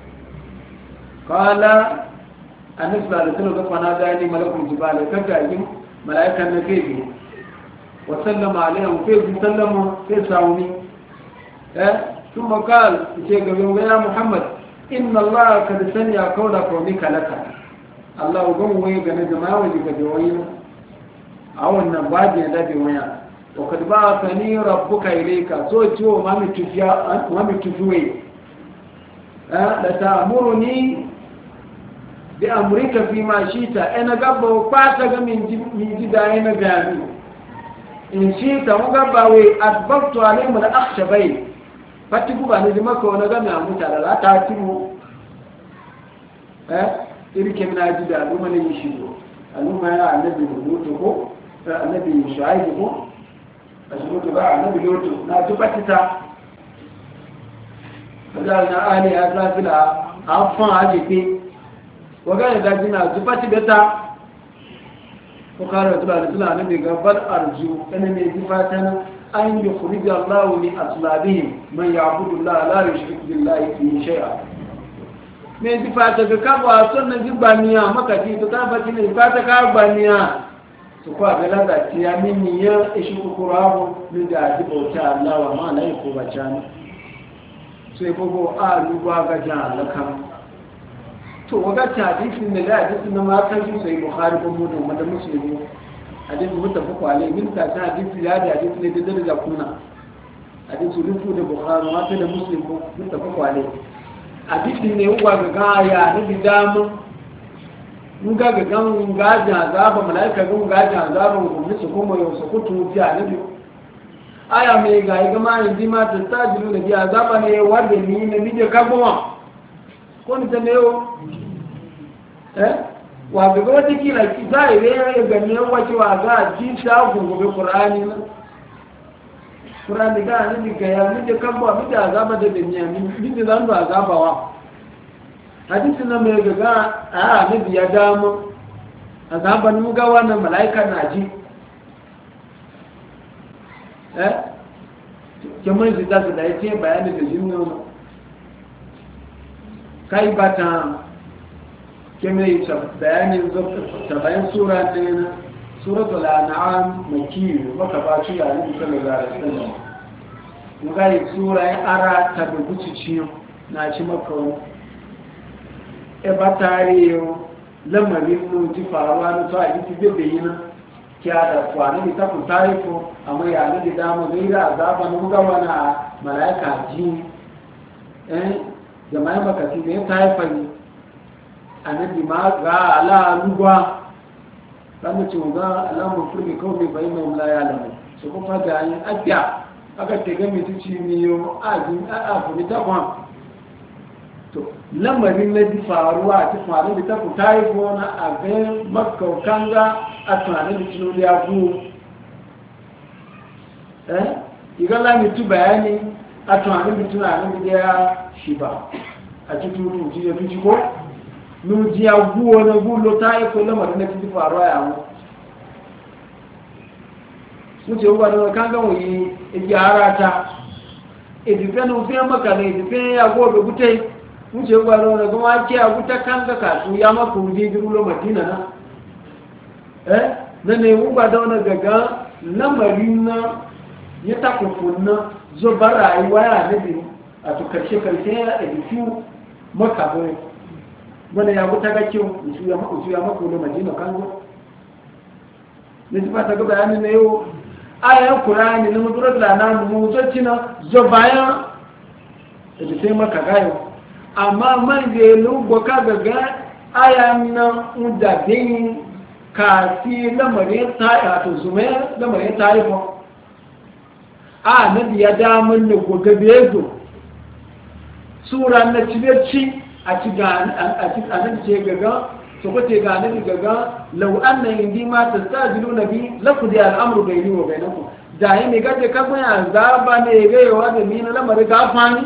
qala annabi da tano ga fana da ni malakul jibal kaga yin malaika ne ke wa sallama alaihi fi sallama fi sauni eh ثم قال يا محمد إن الله قد سمع قولك وبك لك الله قوم ويغنى جماعة ويغنى جوين أو النباد يدى جوين وقد بعثني ربك إليك سوى ما متفوي لتأمرني bi amrika fi ma shita ina gabba kwata ga min ji da ina gami in shita mu gabba we asbabtu alaihim al akhshabai fatiku ba ne maka wani gami a mutane la ta timu eh irke na ji da al'umma ne shi ko al'umma ya annabi lutu ko annabi shu'aib ko asbutu ba annabi lutu na tubatita na ali ya zafila afan ajepe wagana da jina tupati beta ko kare to da tula ne daga bal arju kana ne zifatan an yukhrij Allah min aslabihim man ya'budu Allah la yushrik billahi fi shay'a me zifata ga kaba sunna zibaniya makati to ka fati ne zifata ka baniya to ko ga da tiya min ya ishi kukurabu min da dibota Allah wa ma lai ko bacani sai gogo a ruwa ga jalakan to waga hadisin da hadisin na matan su sai bukhari ko muslim da muslimi hadisi mutafaku alai min ta ta hadisi ya da hadisi ne da daraja kuna hadisi rufu da bukhari mata da muslim ko mutafaku alai hadisi ne uwa ga gaya ne bidamu mun ga ga gan ga ja zaba malaika ga ga ja zaba ko musu kuma yau su kutu ji annabi aya mai ga ga ma yin ma ta tajiru da biya zaba ne wanda ni ne ni da kabwa ko ni ta ne yo eh wa ga wata kila ki sai ne ya ga ne wace wa ga ji ta gobe qur'ani na qur'ani ga ni ga ya ni da kabwa mi da zaba da dunya mi da zan ba zabawa hadisi na mai ga a nabi ya damu azaban mu ga wannan malaika na ji eh kamar zai da da yake bayani da jinnu kai bata kemai bayanin ta bayan sura ne suratul an'am makki maka ba shi yayin sallallahu alaihi wasallam mu ga sura ya ara ta da gucici na ci maka e batariyo lamarin mu ji faruwa na to a yi tibe bayina kya da kwani ta ku tariko amma ya ne da dama gaira azaba mun ga wana malaika ji eh jama'a baka ti ne taifa ni annabi ma ga ala lugwa dan ce ga alamu furmi ko bi bayna la ya lamu so ko faga yin abiya aka te ga mi ci mi yo aji a a ku ta kwa to lamarin na di faruwa ta faru da ta ku taifo na a ga makka kanga a tunanin da tunoli ya ku eh igala mi tu bayani a tunanin da tunanin da ya shi ba a cikin rubuci ya fi ko nuji ya guwa na gulo ta yi ko lamarin da fi faruwa ya mu su ce uwa da kan gan wuyi gyara ta edife na ofe maka na edife ya gobe gutai su ce uwa da kuma ake a guta kan ga kasu ya maka wuji girulo madina na eh na ne uba da wani gaga lamarin na ya takufun na zo bar rayuwa ya nabi a to karshe karshe ya edifu maka bai wanda ya guta ga kyau su ya maka su ya maka wani madina kango ne ta fata ga bayani na yau ayan qur'ani na mudurar da na mu zacci na zo bayan da sai maka gayo amma man je lugo ka ga ayan na unda bin ka fi lamarin ta to zume lamarin tarifo a nabi ya da mun da gogabe zo sura na cibeci a ci ga a ci anan ce gaga so ko ce ga nabi gaga law anna indi ma tastajiluna bi laqdi al-amru bayni wa bainakum da yi ne gaje ka kun azaba ne ga yawa da ni na lamarin gafani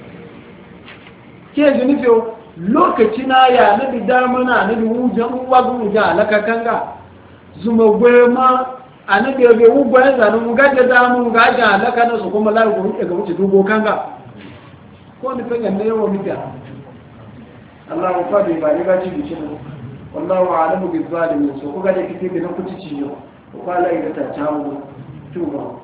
ke jini fiyo lokaci na ya nabi damuna nabi wujan uwagun wujan alaka kanga zuma gwema anabi ya bai ugbo ya zanen mu gaje damu gaje alaka na su kuma lagu ruke ga wuce dubo kanga ko ni fanya ne yawa mita Allah ya fadi ba ni gaci bi cin wallahu a'lamu bi zalimin so ko gaje kike da kuci ciyo ko kala ida ta tawo tuba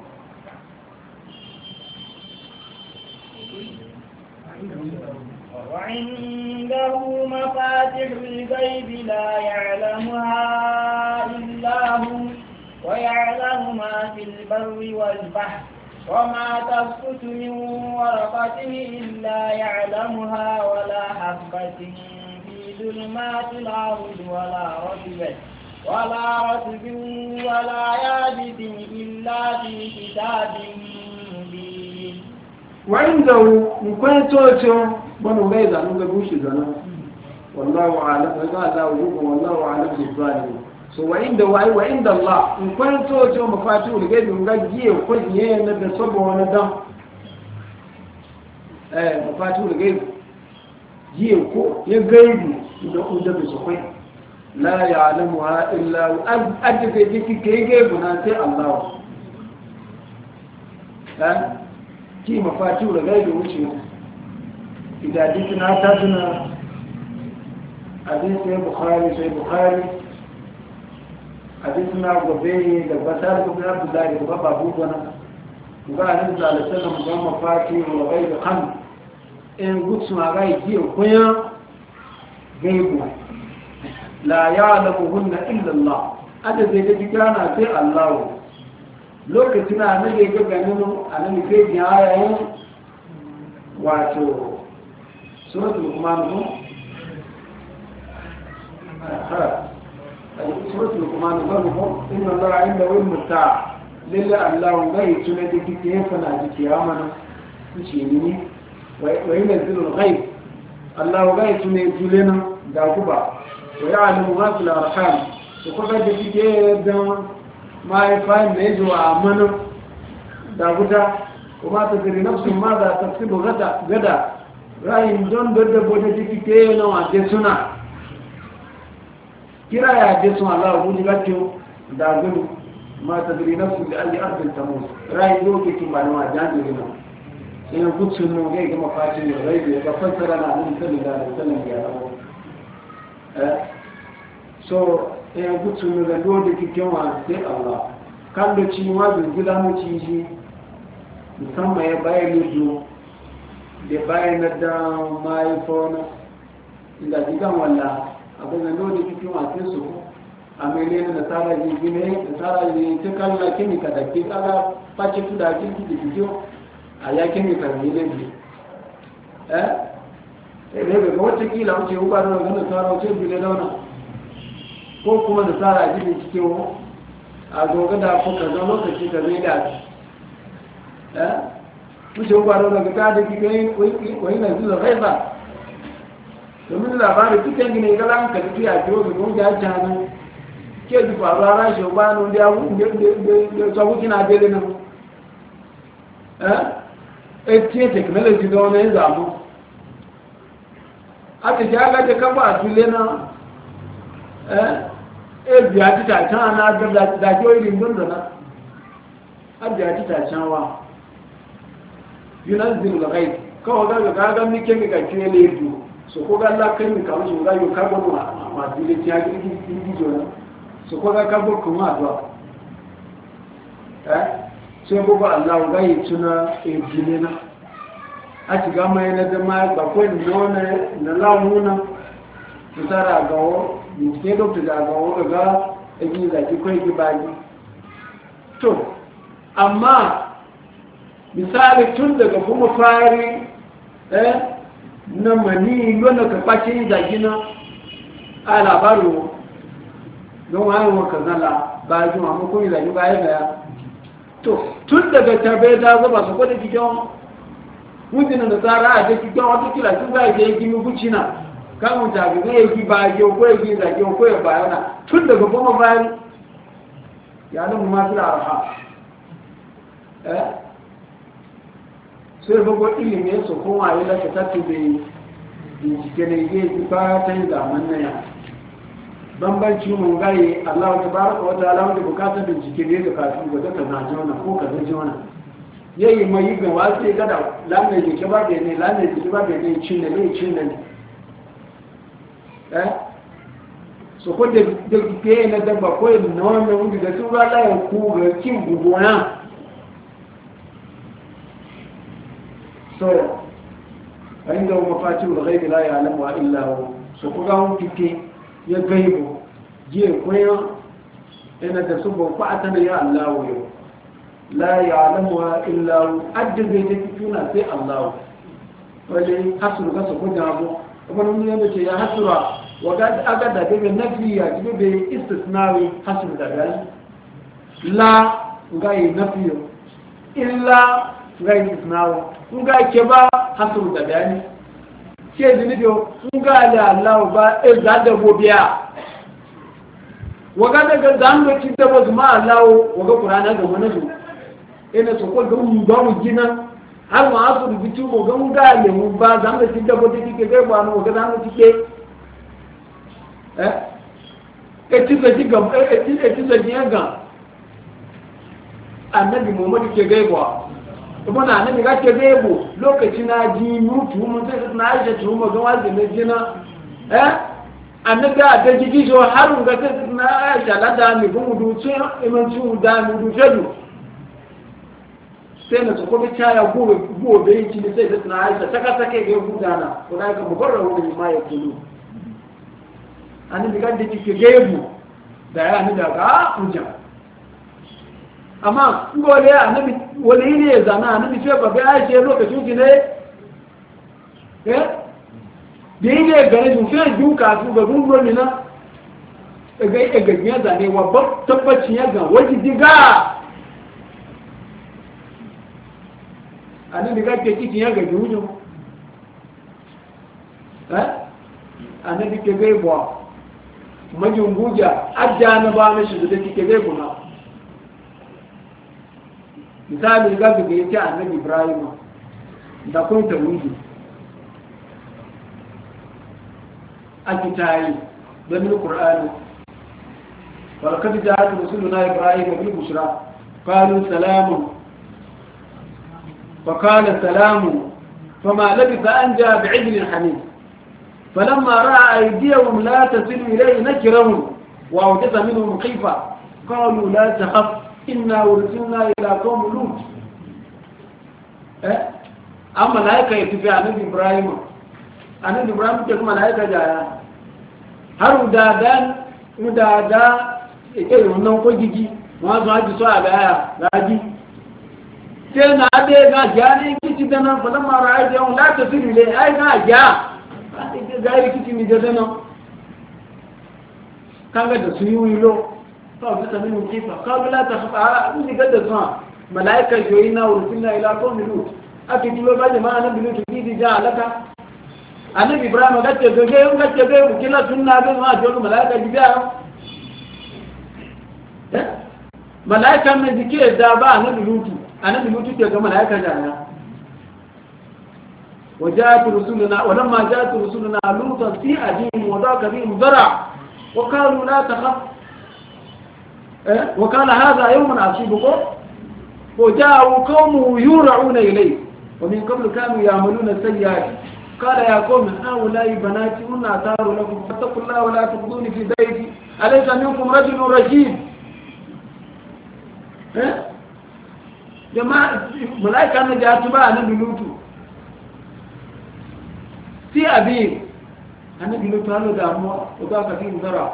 وعنده مفاتح الغيب لا يعلمها إلا هو ويعلم ما في البر والبحر وما تسقط من ورقة إلا يعلمها ولا حبة في ظلمات الأرض ولا رطب ولا رطب ولا يابس إلا في كتاب مبين. وعنده مكان توتو بنو بيضا نقول زنا والله أعلم قال لا وجوه والله أعلم بالظالمين. so وعنده وعند الله مكان توتو مفاتيح الغيب نجيه وكل يوم نبصبه وندم eh mafatu da gaibu jiya ko ya gaibu da kuda da su kai la ya'lamuha illa hu adda yake kai gaibu na sai Allah eh ki mafatu da gaibu wuce idan dukna ta tuna hadisi sai bukhari sai bukhari hadisi na gobe da basar ibn abdullah da baba bubana ga annabi sallallahu alaihi wasallam ga mafati wa gaibu khamr in gutsu ma gai jiya kunya gaibu la ya'lamuhunna illa Allah ada zai ga digana sai Allah lokacin da annabi ga ganin annabi sai ya ayayin wato suratul luqman ko ha suratul luqman ko inna Allah 'indahu al-musta'an lilla Allah gai tuna da kike fana ji kiyama nan shi ne وينزل الغيب الله غيب تنزلنا داكوبا ويعلم ما في الأرحام وكذا جدا ما يفهم نيجو آمنا داكوتا وما تدري نفس ماذا تكسب غدا غدا رأي دون بده بده تكينا وجسنا كرا يا جسنا الله بودي باتيو داغلو ما تدري نفس بأي أرض تموت رأي دوكي كمالما جانجلنا ina gutsun nan gai gama fatin da rai da fassara na nan sallallahu alaihi wasallam ya rawo eh so ina gutsun nan do da kike wa sai Allah kan da ci ma da gida mu ci shi musamman ya bayani do da bayana da mai fona inda digan walla abin da do da kike wa sai su amele na tsara ji gine da tsara ji ta kalla kini ka da ke kala face tu da kike da kike a yakin da karni ne bi eh eh ne ga wata kila wuce uba da ganin tsara wuce bi da launa ko kuma da tsara ji cike wo a goga da ko kaza lokaci da zai da eh wuce uba da ga ta da kike wai na zuwa gaiba domin labarin cikin gine ga lan ka tuya to ga mun ga jana ke ji faruwa ran shi uba no da da da sabu kina dele nan eh etiye technology da wani zamu aka ji ala da kafa a tule na eh biya ti ta can na da da ke wani rindun da na a biya ti ta can wa yunazil al-ghaib kawai ga ga ga mi ke mi ga ke ledu so ko ga la kan mi ka wuce ga yo ka godo ma ma dile ti a gi gi gi jo so ko ga ka go kuma adwa eh sai bugu Allah ga yi tuna ejile na a ci gama yana da ma bakwai nuna na launa tsara ga o ke dokta da ga o ga ejin da ki kai gibaji to amma misali tun daga kuma fari eh na mani lona ka kwace da gina a labaru don haihuwa kazala ba ji ma ko yi da ba ya to tun daga tabe da zaba su kwada kikin mutunan da tsara a ta kikin wata kila tun za a je gini gucina kan wuta ga zai yi ba yau ko ya gini zage ko ya bayana tun daga kuma bayan ya nan masu da arha eh sai bago ilimin su kuma yi da ta tube bincike ne zai ji ba ta yi zaman na ya bambanci mun gaye Allah ta baraka wa ta'ala wanda bukatar bincike ne da kafin ga daga najona ko ka zaji wannan yayi mai ga wace ga da lamme ji ke ba da ne lamme ji ba da ne cin ne ne cin ne eh so ko da da ke na da ba ko ne wannan wanda da su ba la ya ku ga kin gugona so inda mafatihul ghaib la ya'lamu illa hu so ko ga mun kike ya gaibo jiya kwayan yana da su bauta ta ya Allah yau la ya'lamu illa hu adda zai ta tuna sai Allah wale hasuru ga su kunya abu kuma mun yana ce ya hasura waga aga da be nafi ya ji be istisnawi hasil da gari la ngai nafi illa ngai istisnawi ngai ke ba hasil da gari ke ji ni do ngai la Allah ba e da da bobiya waga daga zango ci da wasu ma Allah waga Qur'ana ga wani ina so ko ga mu ba mu gina har ma asu rubutu ko ga mu ga le mu ba zango ci da bote kike ga ba no ga zango kike eh e ci da ci ga e ci e ci da ji ga annabi Muhammad ke ga ba kuma na annabi ga ke ga bo lokaci na ji mutu mun sai na Aisha tu mu ga wazi ne jina eh annabi da jiji jo harun ga sai na Aisha la da mi gumu du ce iman ci da mi du fedu sai na ko bi taya gobe gobe yi ne sai na Aisha ta ka sake ga gudana ko da ka mugarra wani ma ya kulu annabi ga da kike gebu da ya ni daga hujja amma ngole annabi wani ne zana annabi ce ba ga Aisha lokacin ki ne eh da yi ne gane su fiye duka su ga gungun nina ga yi gajiyar zane wa tabbacin ya ga wajen diga a nan diga ke cikin ya gaji wujin a nan dike gai buwa majin guja adda na ba mashi da dike gai buna misali ga ga ya ce annabi Ibrahim da kun tawhidi الكتاب من القرآن ولقد جاءت رسلنا إبراهيم بالبشرى قالوا سلام فقال سلام فما لبث أن جاء بعجل حنيف فلما رأى أيديهم لا تصل إليه نكرهم وأوجس منهم خيفة قالوا لا تخف إنا ورسلنا إلى قوم لوط أما لا يكفي عن إبراهيم annabi Ibrahim ke kuma malaika jaya har udadan udada ike wannan ko gigi wa zo haji so abaya gaji sai na de ga jani kici dana falan ma ra'ayi da la ta sirri le ai ga ja ga yi kici mi da dana kanga da su yi wilo to bisa min kifa kalu la ta khafa in ga da sa malaika joyina ursilna ila qawmi lut akitulo ba jama'a nabi lut gidi ja alaka annabi Ibrahim ga ce ga ga ga ce ga kila sunna ga ma jo malaika jibiya eh malaika ne dike da ba annabi lutu annabi lutu ke ga malaika jana وجاءت رسولنا ولما جاءت رسولنا لوطا في أدين وضاق بهم ذرع وقالوا لا تخف وقال هذا يوم عصيبكم وجاءوا قومه يورعون إليه ومن قبل كانوا يعملون السيئات قال يا قوم هؤلاء بناتي هن أثار لكم فاتقوا الله ولا تخزوني في بيتي أليس منكم رجل رشيد جماعة ملائكة أنا جاءت بها نبي لوطو في أبيه أنا بلوطو هلو داموا وضاق فيهم ذرع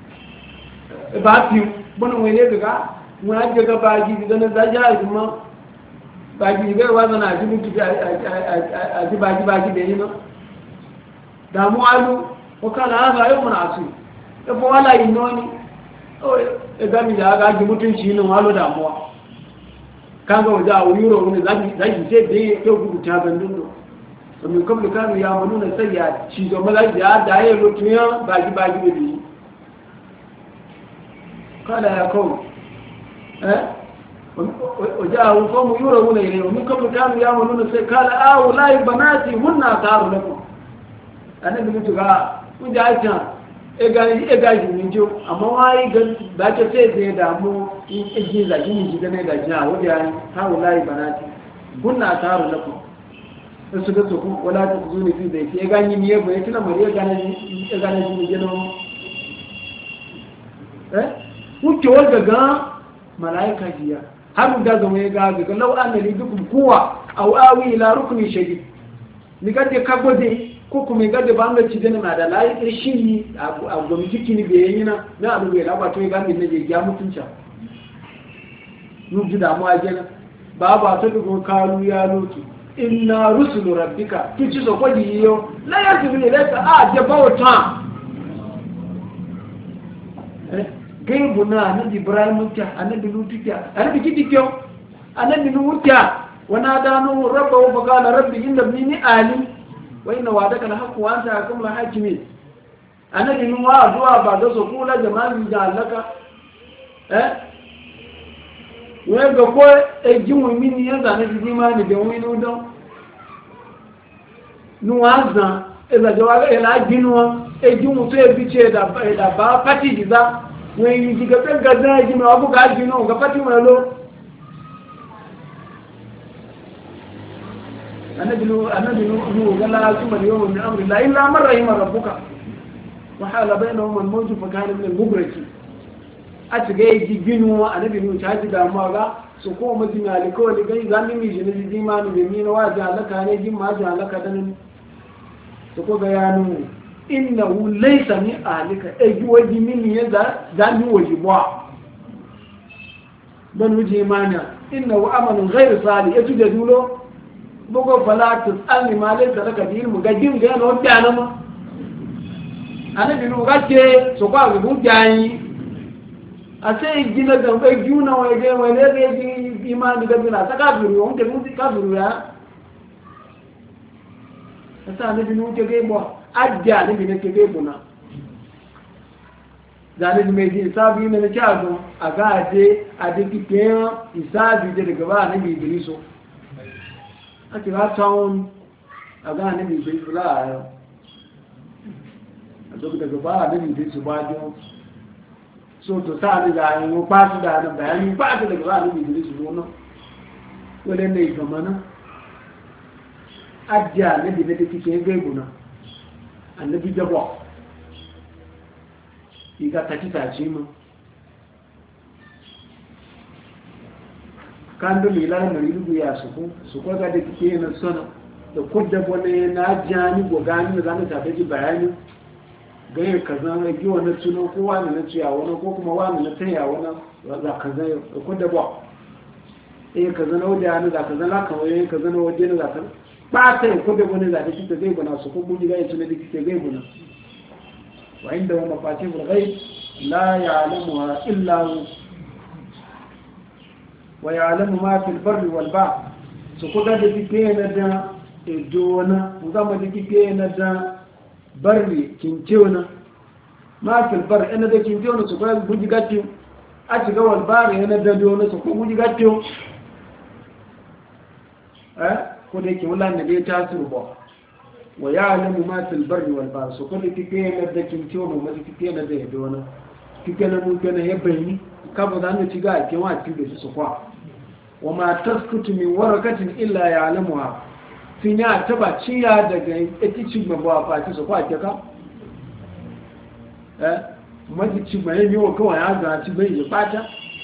باتيو بنا ويلي بقى مناجة باجي بدنا زجاج ما باجي بقى وانا أجيب أجيب باجي باجي بينا داموا علو وقال هذا يوم عصيب فوالا ينوني إذا جاء أجيب تنشينا وعلو داموا كان وجاء ويورو من زاجي زاجي زي يوم كتابن دندو ومن قبل كانوا يعملون السيئات شيء ما لا جاء داعي لوتيا باجي باجي بدي قال يا قوم ها وجاءوا قوم يرون إليه ومن قبل كانوا يعملون السيئات قال هؤلاء بناتي هن أطهر لكم أنا قلت له وجاء كان egaji egaji minjo amma wai ga da ke sai da damu in eji da gini ji da ne da jiya wajen haulai banati hunna taru lakum su ga su ku wala ta zuni fi zai ke gani ne ba ya tuna mariya gane ya gane ji ne no eh kuke wanda ga malaika jiya har da ga mai ga ga law an li dukum kuwa aw awi ila rukni shadid ni ga de kagode ko kuma ga da ban da ci da na da lai shi a gwamnati kini be yana na abu bai laba to ga min ne ya mutunta mun ji da mu ajena baba to go kalu ya loki inna rusulu rabbika tuci so kwadi yo la yasibu ilayka a je bawta gaibu na annabi ibrahim ta annabi lutu ta annabi kiti kyau annabi nuhu ta wana danu rabbahu fa qala rabbi inna ibni ali wa inna wa'daka al-haqqu wa anta hakamul hakimin annabi nuhu addu'a ba da so kula jama'i da allaka eh wega ko e jimu mini yanzu annabi jimani da wani don nuwaza eza jawaga ela jinwa e jimu to e biche da da ba pati diza wen yi diga pe gaza jimu abu ga jino ga pati malo annabi nu annabi nu gala kuma yawm min amri la illa man rahima rabbuka wa hala bainahum al-mawj fa kana min al-mugraki atiga yi ginu annabi nu ta ji da ma ga su ko majina alikawali gai zanni mi jini jimani be mi na waje alaka ne jin ma ji alaka dan su ko ga yanu innahu laysa min alika e waji min ya da zanni waji ba dan wuji mana innahu amalun ghayr salih etu da dulo bugo fala tusalni ma laysa laka bi ilmu ga jin ga no dana ma annabi nu ga ke so ko ga bu jani a sai gina gambe juna waje wale da yi imani da bina ta kafiru wanda mun kafiru ya asa ne binu ke gebo ajja ne binu ke gebo na zane me ji sabi ne ne chago aga ade ade kike isabi de daga ne bi biliso ati ga town aga ne bi biliso la ayo ado daga ba ne bi biliso ba jo so to sa ni da yin pa su da na bayani pa su daga ba ni bi su no wale ne ga mana ajja ne bi da kike ga guna annabi da ba iga ta ci ta ci mu kan do milan na rilu ya su ko su ko ga da kike na sona da kudda bone na jani go gani da zan ta ji bayani gaya kaza na gi wani tuno ko wani na ciya wani ko kuma wani na taya wani za ka zai ko da ba eh kaza na waje ana za ka zala ka waye kaza na waje na za ka ba sai ko da wani za ka ci zai bana su ko buji gaya tuno da kike zai bana wa inda wa mafatihul ghaib la ya'lamuha illa hu wa ya'lamu ma fil barri wal bahr su ko da kike na da edona zama da kike na da barri kintiona ma fil bar ina da kintiona su kwa buji gatti a ci ga wal bar ina da dona su ko buji gatti eh ko da yake wallan ne dai ta turbo wa ya'lamu ma fil bar wal bar su ko da kike ina da kintiona ma da kike ina da dona kike na mun kana ya bayni ka ba za mu ci ga ke wa ci da su kwa wa ma taskutu min warakatin illa ya'lamuha fini a taba ciya daga eti cigba ba a fati su kwa keka eh maji cigba ya miyo kawai ya ga cigba ya fata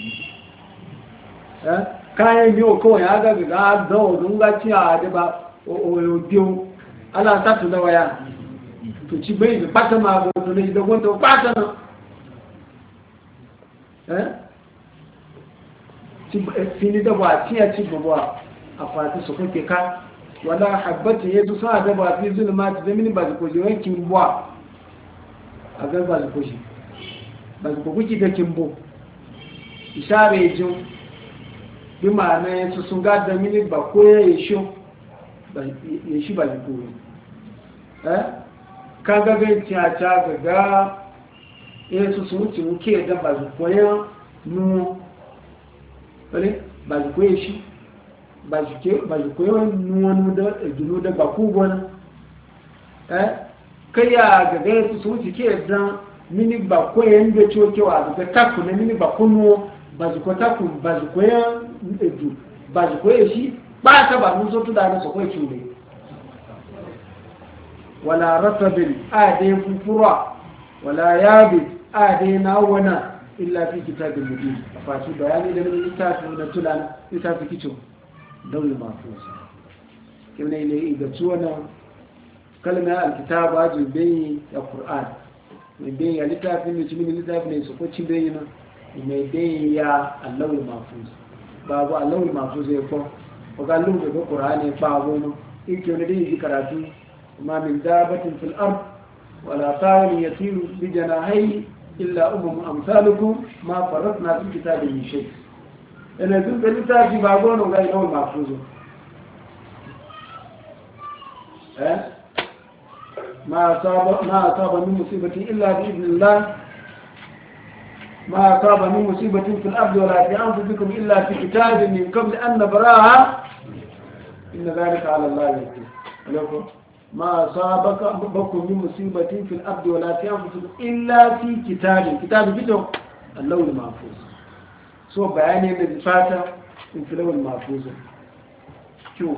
eh kayan miyo kawai ya ga ga zawo don ga ciya da ba o dio ala ta tu da waya to cigba ya fata ma ba to ne da gonta fata na eh cigba fini da ba ciya cigba ba a fati su kwa keka wala habbati yesu sa da ba fi zulmati da mini ba ko je wankin bwa a ga ba ko shi ba ko kuki da kimbo ishare jin bi ma na yesu sun ga da mini ba ko ya sho ba ya shi ba ko eh ka ga ga ta ta ga ga yesu sun ci muke da ba ko ya nu bale ba ko ya shi ba ji koyon nuwanu da gino da baku gona eh kai ya ga ga su su ke dan mini ba koyon da cokewa da taku na mini ba kuno ba ji ko taku ba ji koyon edu ba ji koyon shi ba ta ba mun so tu da su koyi cule wala ratabin ade fufura wala yabi ade na wana illa fi kitabil mubin fa shi bayani da littafin na tulana littafin kicho daul mafus kina ile ga tuwana kalma alkitab ajin bayi da qur'an mai bayi ya littafin ne cikin littafin ne su ko cin bayi na mai bayi ya allahul mafus babu allahul mafus ya ko ko ga lu da qur'ani babu no yake ne dai karatu ma min dabatin fil ard wala ta'al yatiru bi janahi illa umum amsalukum ma faratna fi kitabi min shay ina dun da litafi ba gono ga ilawul mahfuzo eh ma asaba ma asaba min musibati illa bi idnillah ما أصاب من مصيبة في الأرض ولا في أنفسكم إلا في كتاب من قبل أن نبراها إن ذلك على الله يسير ما أصابك بكم من مصيبة في الأرض ولا في أنفسكم إلا في كتاب كتاب بدو اللون المحفوظ سو بياني الذي فات في اللون المحفوظ شوف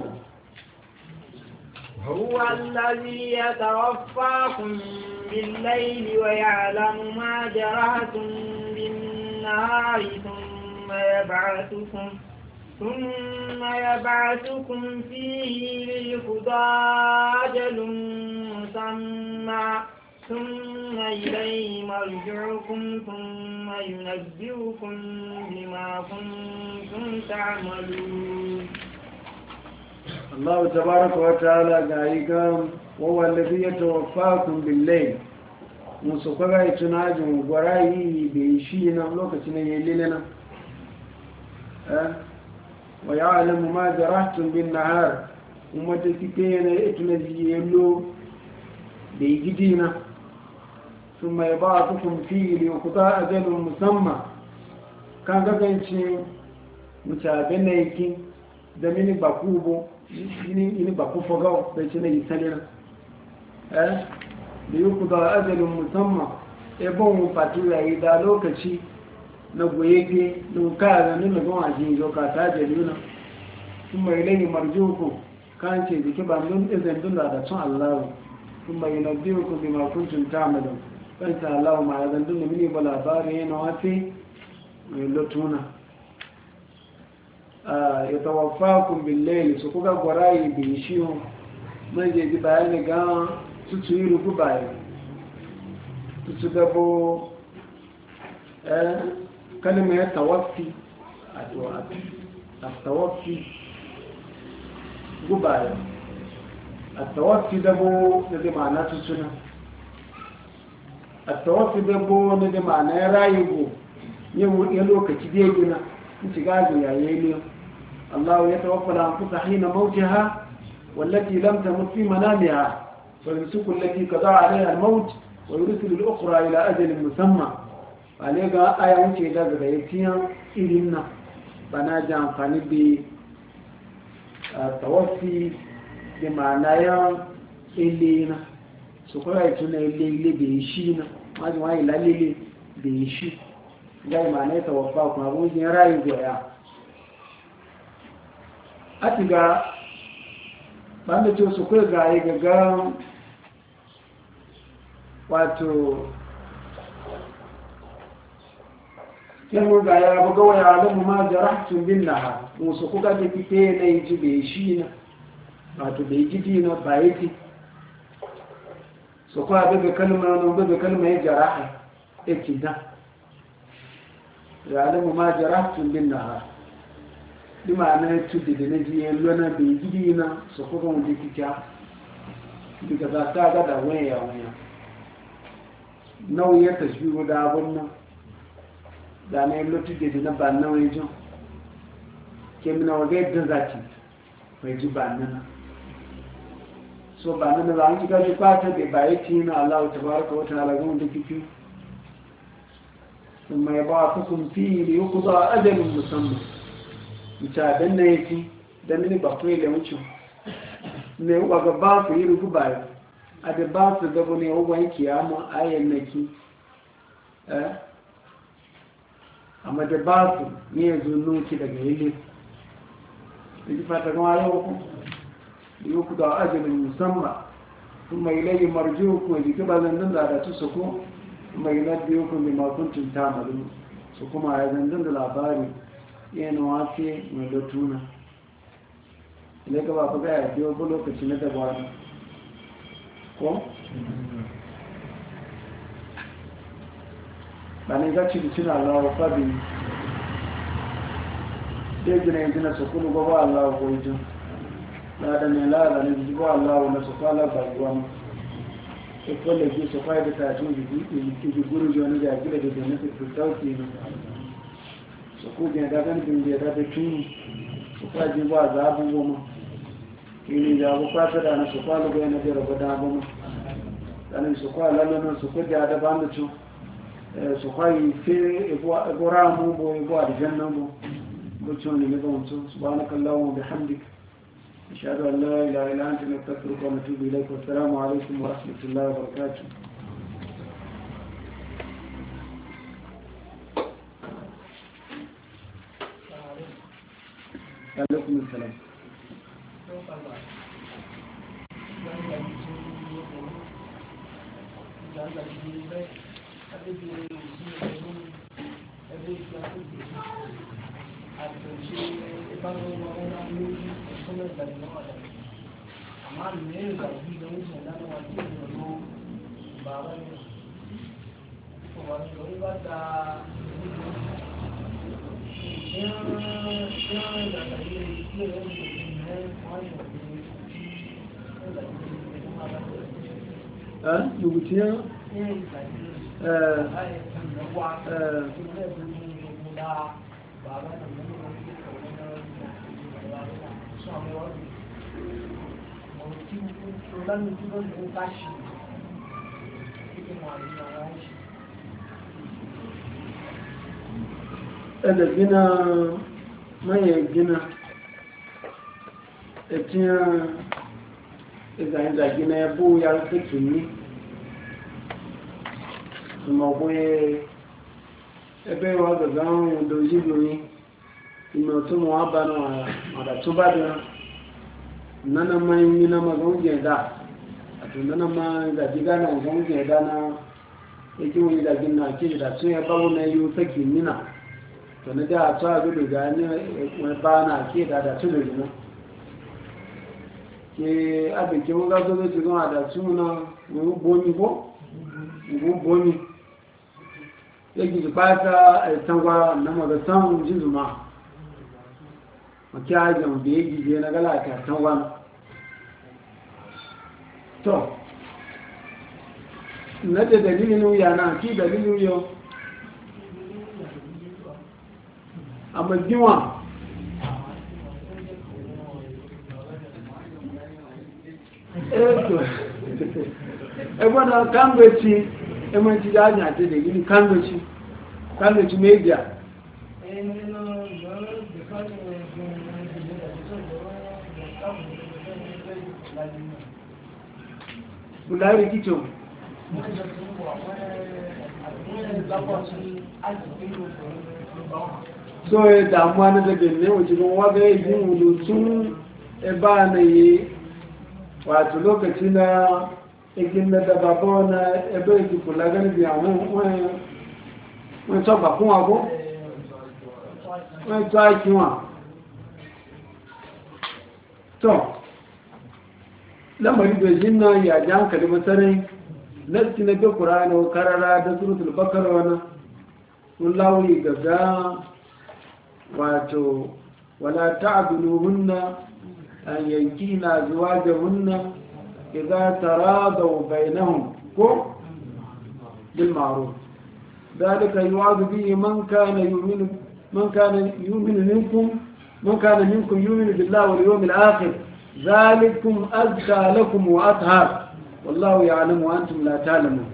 هو الذي يتوفاكم بالليل ويعلم ما جرحتم بالنهار ثم يبعثكم ثم يبعثكم فيه ليقضى أجل مسمى ثم إليه مرجعكم ثم ينبئكم بما كنتم تعملون. الله تبارك وتعالى قال وهو الذي يتوفاكم بالليل مسوكا يتناجم وراي بيشينا لوكتنا يليلنا أه؟ ويعلم ما جرحتم بالنهار وما تكتين يتنجي يلو بيجدينا ثم يبعثكم فيه ليقضى أجل مسمى كان كنشي متابعنا يكين زميني باكوبو ini ba ku fogawa bai ce na yi sanina eh da yi ku da ajalin musamman ebon mu fatu yayi da lokaci na goyege don kaya nuna don a jin yau ka ta jaluna sun mai lai marjuku kan ce jiki ba nun izin dula da tun allahu sun mai na biyu ku bi makuncin tamadin kan ta allahu ma ya zandun da mini ba labari yana wafi mai lotuna yatawaffakum bil-layl so kuga gorayi bi shiyo mai je bi bayani ga tutu yiru ku bayi tutu dabo eh kalma ya tawaffi adwa at-tawaffi ku bayi at-tawaffi dabo da ma'ana tutuna at-tawaffi dabo da ma'ana rayugo yau ya lokaci da gina ci gaji yayi ne الله يتوفى الأنفس حين موتها والتي لم تمت في منامها ويمسك التي قضى عليها الموت ويرسل الأخرى إلى أجل مسمى عليك آية وشي إذا غيرتيا إذننا بناجا أنفاني بالتوفي بمعنى إلينا سكرا يتونا إلي إلي بيشينا ما جمعا إلا إلي بيشي جاي معنى يتوفاكم أبوز يرأي بيها ati ga banda ce su kai ga yi gaga wato yanzu ga ya buga wa yalamu ma jarahtun bin naha musu kuka da fite na yi ji bai shi na wato bai gidi na bayiti su kuwa daga kalmar nan daga kalmar ya jaraha ya kida yalamu ma jarahtun bin naha lima na tudde da na jiye lona bai gidi na su kuka wanda kika daga za ta ga da waya waya nauyin tashbihu da abun nan da na yi lotu da na ba na wani jin ke mina waga yadda za ci mai ji ba nana so ba nana ba an kika ji fata da ba yi tina allahu tabaraka wata halagun da kiki sun mai ba kukum fi da yi kuza ajalin musamman ita dan na yake dan mini ba kuwa da wucin ne waga ba ku yi rufu bayan a da ba su gaba ne wawan kiyama ayan naki eh amma da ba su ne zo nuki daga yile yi fata kuma yau ku yi ku da ajalin musamman kuma ilayi marjiyo ku jiki ba zandun da da su ko kuma yi na biyu ku ne makuntun tamarin su kuma ya zandun da labari yana wafe mai lotuna ile ka ba ku ga ya biyo ko lokaci na dabara ko ba ne ga ci bicin Allah wa fabi dai gina yanzu na sukunu ba Allah ko yi la da ne la da ne ji ba Allah na sukala ba ruwa wanda ke su kwaya da tashin jiki guru ji wani jaki da da nufin tutauki ne su kogin da ganin da ya dafa tuni su kwaji ba za a bugu ma ili da abu kwata da na su kwalu ga yana da rabu da abu ma sanin su kwa lalanin su kwaji da ba da cu su kwayi fi igora mu bo igwa da jannan bo gucin ne ga mutum subhanakallahu wa bihamdik أشهد أن لا إله إلا أنت نستغفرك ونتوب إليك والسلام عليكم ورحمة الله وبركاته. عليكم السلام. amma ne ga shi da wuce na da wani da zo ba wani ko wani wani ba da yin yin da da yi ne ne ne wani eh dubutiya eh eh ai wa eh ne da ba ba da mun da gina manyan gina da tiyan izahida gina ya bu ya suke ni su magwai ebe wa ga gawon doji doyi ime tó mọ̀ wá bá náà àdà tó bá dán nánà máa ń yí náà máa ń jẹ ẹ̀dá àti nánà máa ń dàjí gánà ń jẹ ẹ̀dá náà ẹjí wọn ìdàjí náà kí ìdà tó yẹ báwọn náà yóò fẹ́kì nínà tó ní dá àtọ́ àgbègbè gá ní wọn bá náà kí ìdà àdà tó lè rí náà kí abèké wọn gá gbọ́dọ̀ tó náà àdà tó náà wọn bóni bó wọn bóni yake ji bata ẹ̀tàn wa na magatan jizuma maki ajiyar da ya gije na galata tan wani to na da dalilin ya na ki dalilin yau a magiwa eto ebe na kamgbechi emanci da hanyar ta da gini kamgbechi kamgbechi media Bulari kicin. So ya damuwa na daga ne wajen waga ya yi wulutun eba na yi wato lokaci na ikin na dababa na ebe iki kula gani biya wọ́n tọ́ bà fún agbó wọ́n tọ́ àìkí wọn tọ́ lamarin bejin nan ya ji hankali masarai nasi na bi ƙura'ani karara da surutul bakar wani sun lauri gaga wato wala ta'aduluhunna an yanki na zuwa da hunna idan taradau bainahum ko bil ma'ruf ذلك يوعظ به من كان يؤمن من كان يؤمن منكم من كان منكم يؤمن بالله واليوم الآخر ذلكم أزكى لكم وأطهر والله يعلم وأنتم لا تعلمون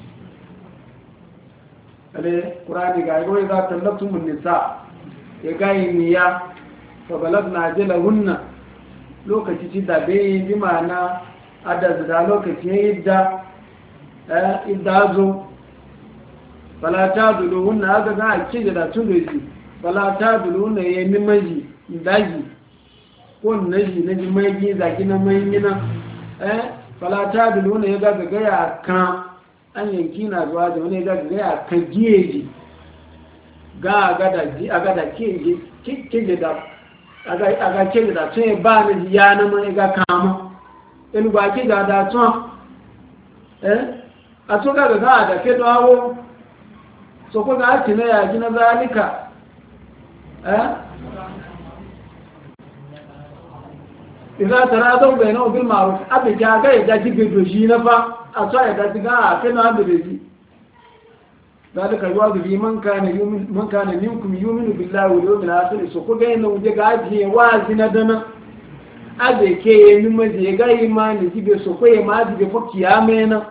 القرآن يقول إذا طلقتم النساء يقول النية فبلغن أجلهن lokaci ci da bai bi ma'ana adda da lokaci ya idda idda zo falata duluhun na aka ga a ce da tuluji falata duluhun na ya yi maji daji ko na ji na ji mai gi zaki na mai gina eh falata duluhun na ya ga ga ya kan an yanki na zuwa da wani ya ga ga ya kan giyeji ga ga da ji aga da keje kike da aga aga ke da tun ba ni ya na mai ga kama in ba ke da da tun eh a to ga ga da ke to hawo so ko ga ci na yaji na zalika eh idza taradaw bainahum bil ma'ruf abi jaga ya daji bedo shi na fa a so ya daji ga a kana da beji dalika yuwadu bi man kana yumin man kana minkum yuminu billahi wal yawmil akhir so ko ga ina uje ga ji wazi na dana abe ke ni ma je ga imani ji be so ko e ma ji be fo kiyame na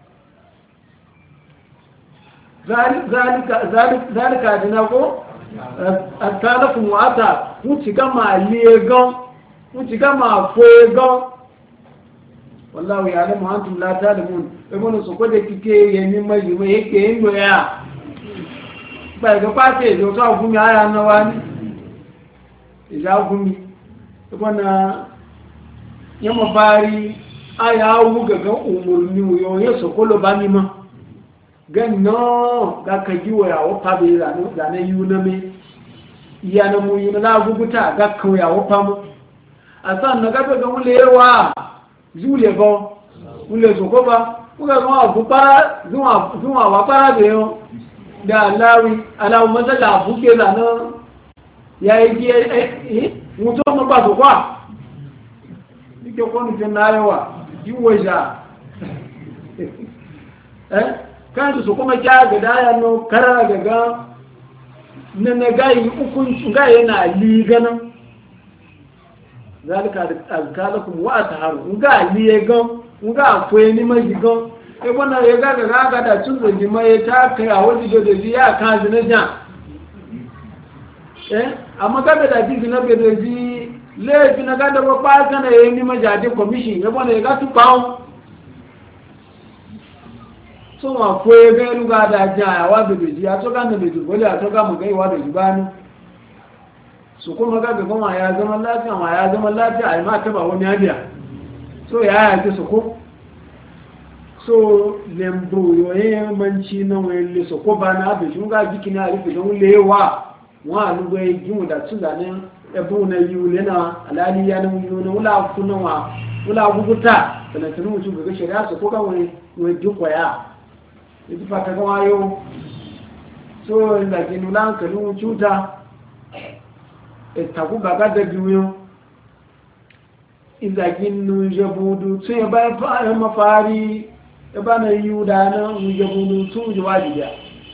zalika zalika zalika dinago atalakum wata wuci ga ma legan wuci ga ma foegan wallahu ya'lamu antum la ta'lamun ebono so ko de kike yemi ma yimo yake ndo ya ba ga pate do to gumi aya na wani ija gumi ebona yamo bari aya wu ga ga umurni yo yeso ko lo ba mi ma ganno ga ka jiwa ya wo pabe da no da na yuna me iya na mu yuna la guguta ga ka ya wo pamu asan na ga ga mulewa zule bo ule zokoba uga ma bu para zuwa zuwa wa para de yo da lawi ala mo da la buke la no ya yi eh mu to mo ba so kwa dike ko ni na yawa jiwa ja eh kan su kuma ja ga daya no kara gaga na na gayi ukun ga yana ligana zalika azkalakum wa ataharu ga ligan ga kwe ni mai gan e bona ya ga ga ga da tun da mai ta kai a wani do da ya kan zina ja eh amma ga da ji na be da ji le ji na ga da ba kana yi ni ma jadi commission e bona ya ga tu pawo so wa kwe ga lu ga da ja wa be ji a to ga na be ji bole a to ga mu ga wa da jibani su kuma ga ga kuma ya zama lafiya ma ya zama lafiya ai ma ta ba wani hadiya so ya ya ce su ko so lembo yoye manci na wele so ko ba na be shunga jikini a rufe don lewa wa lugwe jimu da tuzane ebu na yule na alali ya na yule wala kuna wa wala guguta kana tunu mutu ga shari'a so ko ga wani wani dukwa ya idi fata ga wayo so inda kinu lan kanu chuta etaku baga da biyo inda kinu jabudu tun ya bai fa mafari ya bana yuda na jabudu tun jawajiya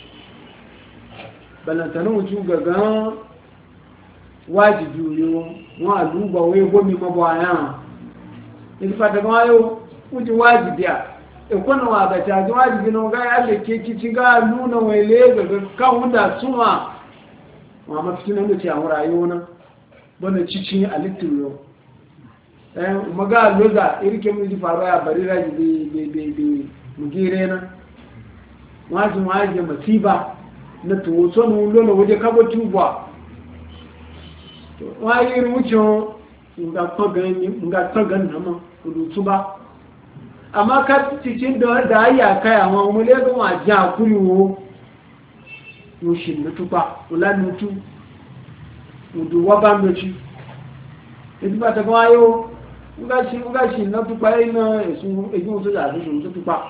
balantana mutu gaga wajibi yo wa duba we gomi mabaya idi fata ga wayo uji wajibiya e kono wa ga ta wajibi no ga alle ke kici ga nuna wele ga kan wanda suma wa mafitina da ce a rayuwa na bana cici alitiro eh maga loza irke mu ji faru ya bari raji be be be mugire na waji waji masiba na to so no lolo waje kabo tubwa to wai rucho nga pagani nga tagani nama kudu tuba amma ka cikin da da ya kai amma mu le ga ma ja kuriwo mushin na tuba wala mutu mudu waba mbechi ediba ta kwayo ugashi ugashi na tuba ina esu ejun so da so so tuba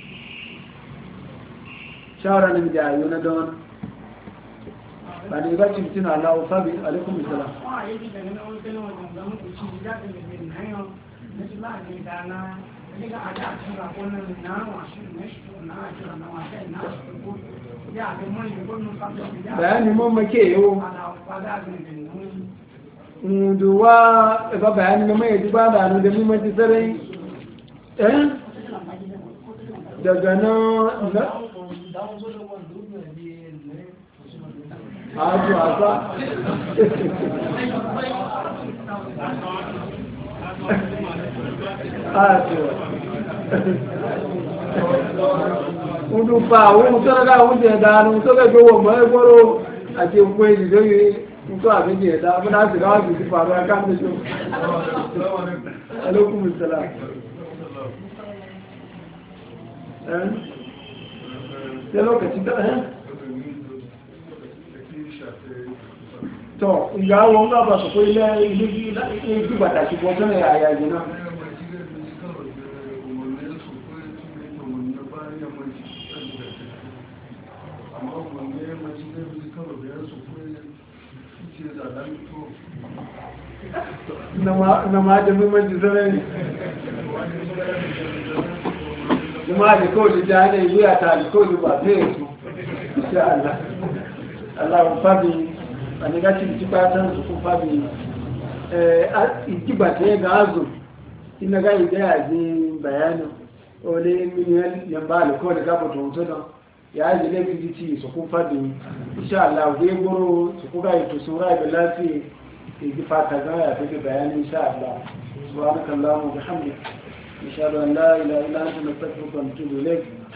shawara ne da yo na don ba ne ba cin tina Allah wa sabi alaikum assalam wa yi da ne on tana wannan da muku ci da da ne ne yo ne ba ne da na ne ga ada tsara wannan na wa shi ne shi na ajira na wa sai na ko ya da mun yi gonu ka da bayani mun make yo nduwa ba bayani na mai ji ba da da mun ji sarai eh daga nan na ajo asa ajo udu pa wo mo tara ga wo je da nu so ga go mo e goro ati o pe ji lórí nto abeje da mo na si ga wa bi pa ro ka mi so alaikum assalam eh se lokaci da eh to ìyàwó ń gbà sọ pé ilé ilé ilé pàtàkì bọ́ sọ́nà àyà yìí náà na ma da muhimmanci sarari kuma da kawai da hannun yi a ta da kawai ba sai su insha Allah Allah fabi a negative tipatan su kun fabi a ikiba ta ga azu ina ga ide a ji bayanin ole min yan ba da kawai da gaba to mutum ya ji ne biditi su kun fabi insha Allah dai goro su kuga yi to sura da lafiya yi fata ga ya fi bayanin insha Allah subhanakallahumma wa bihamdika nashhadu an la ilaha illa anta nastaghfiruka wa natubu ilayk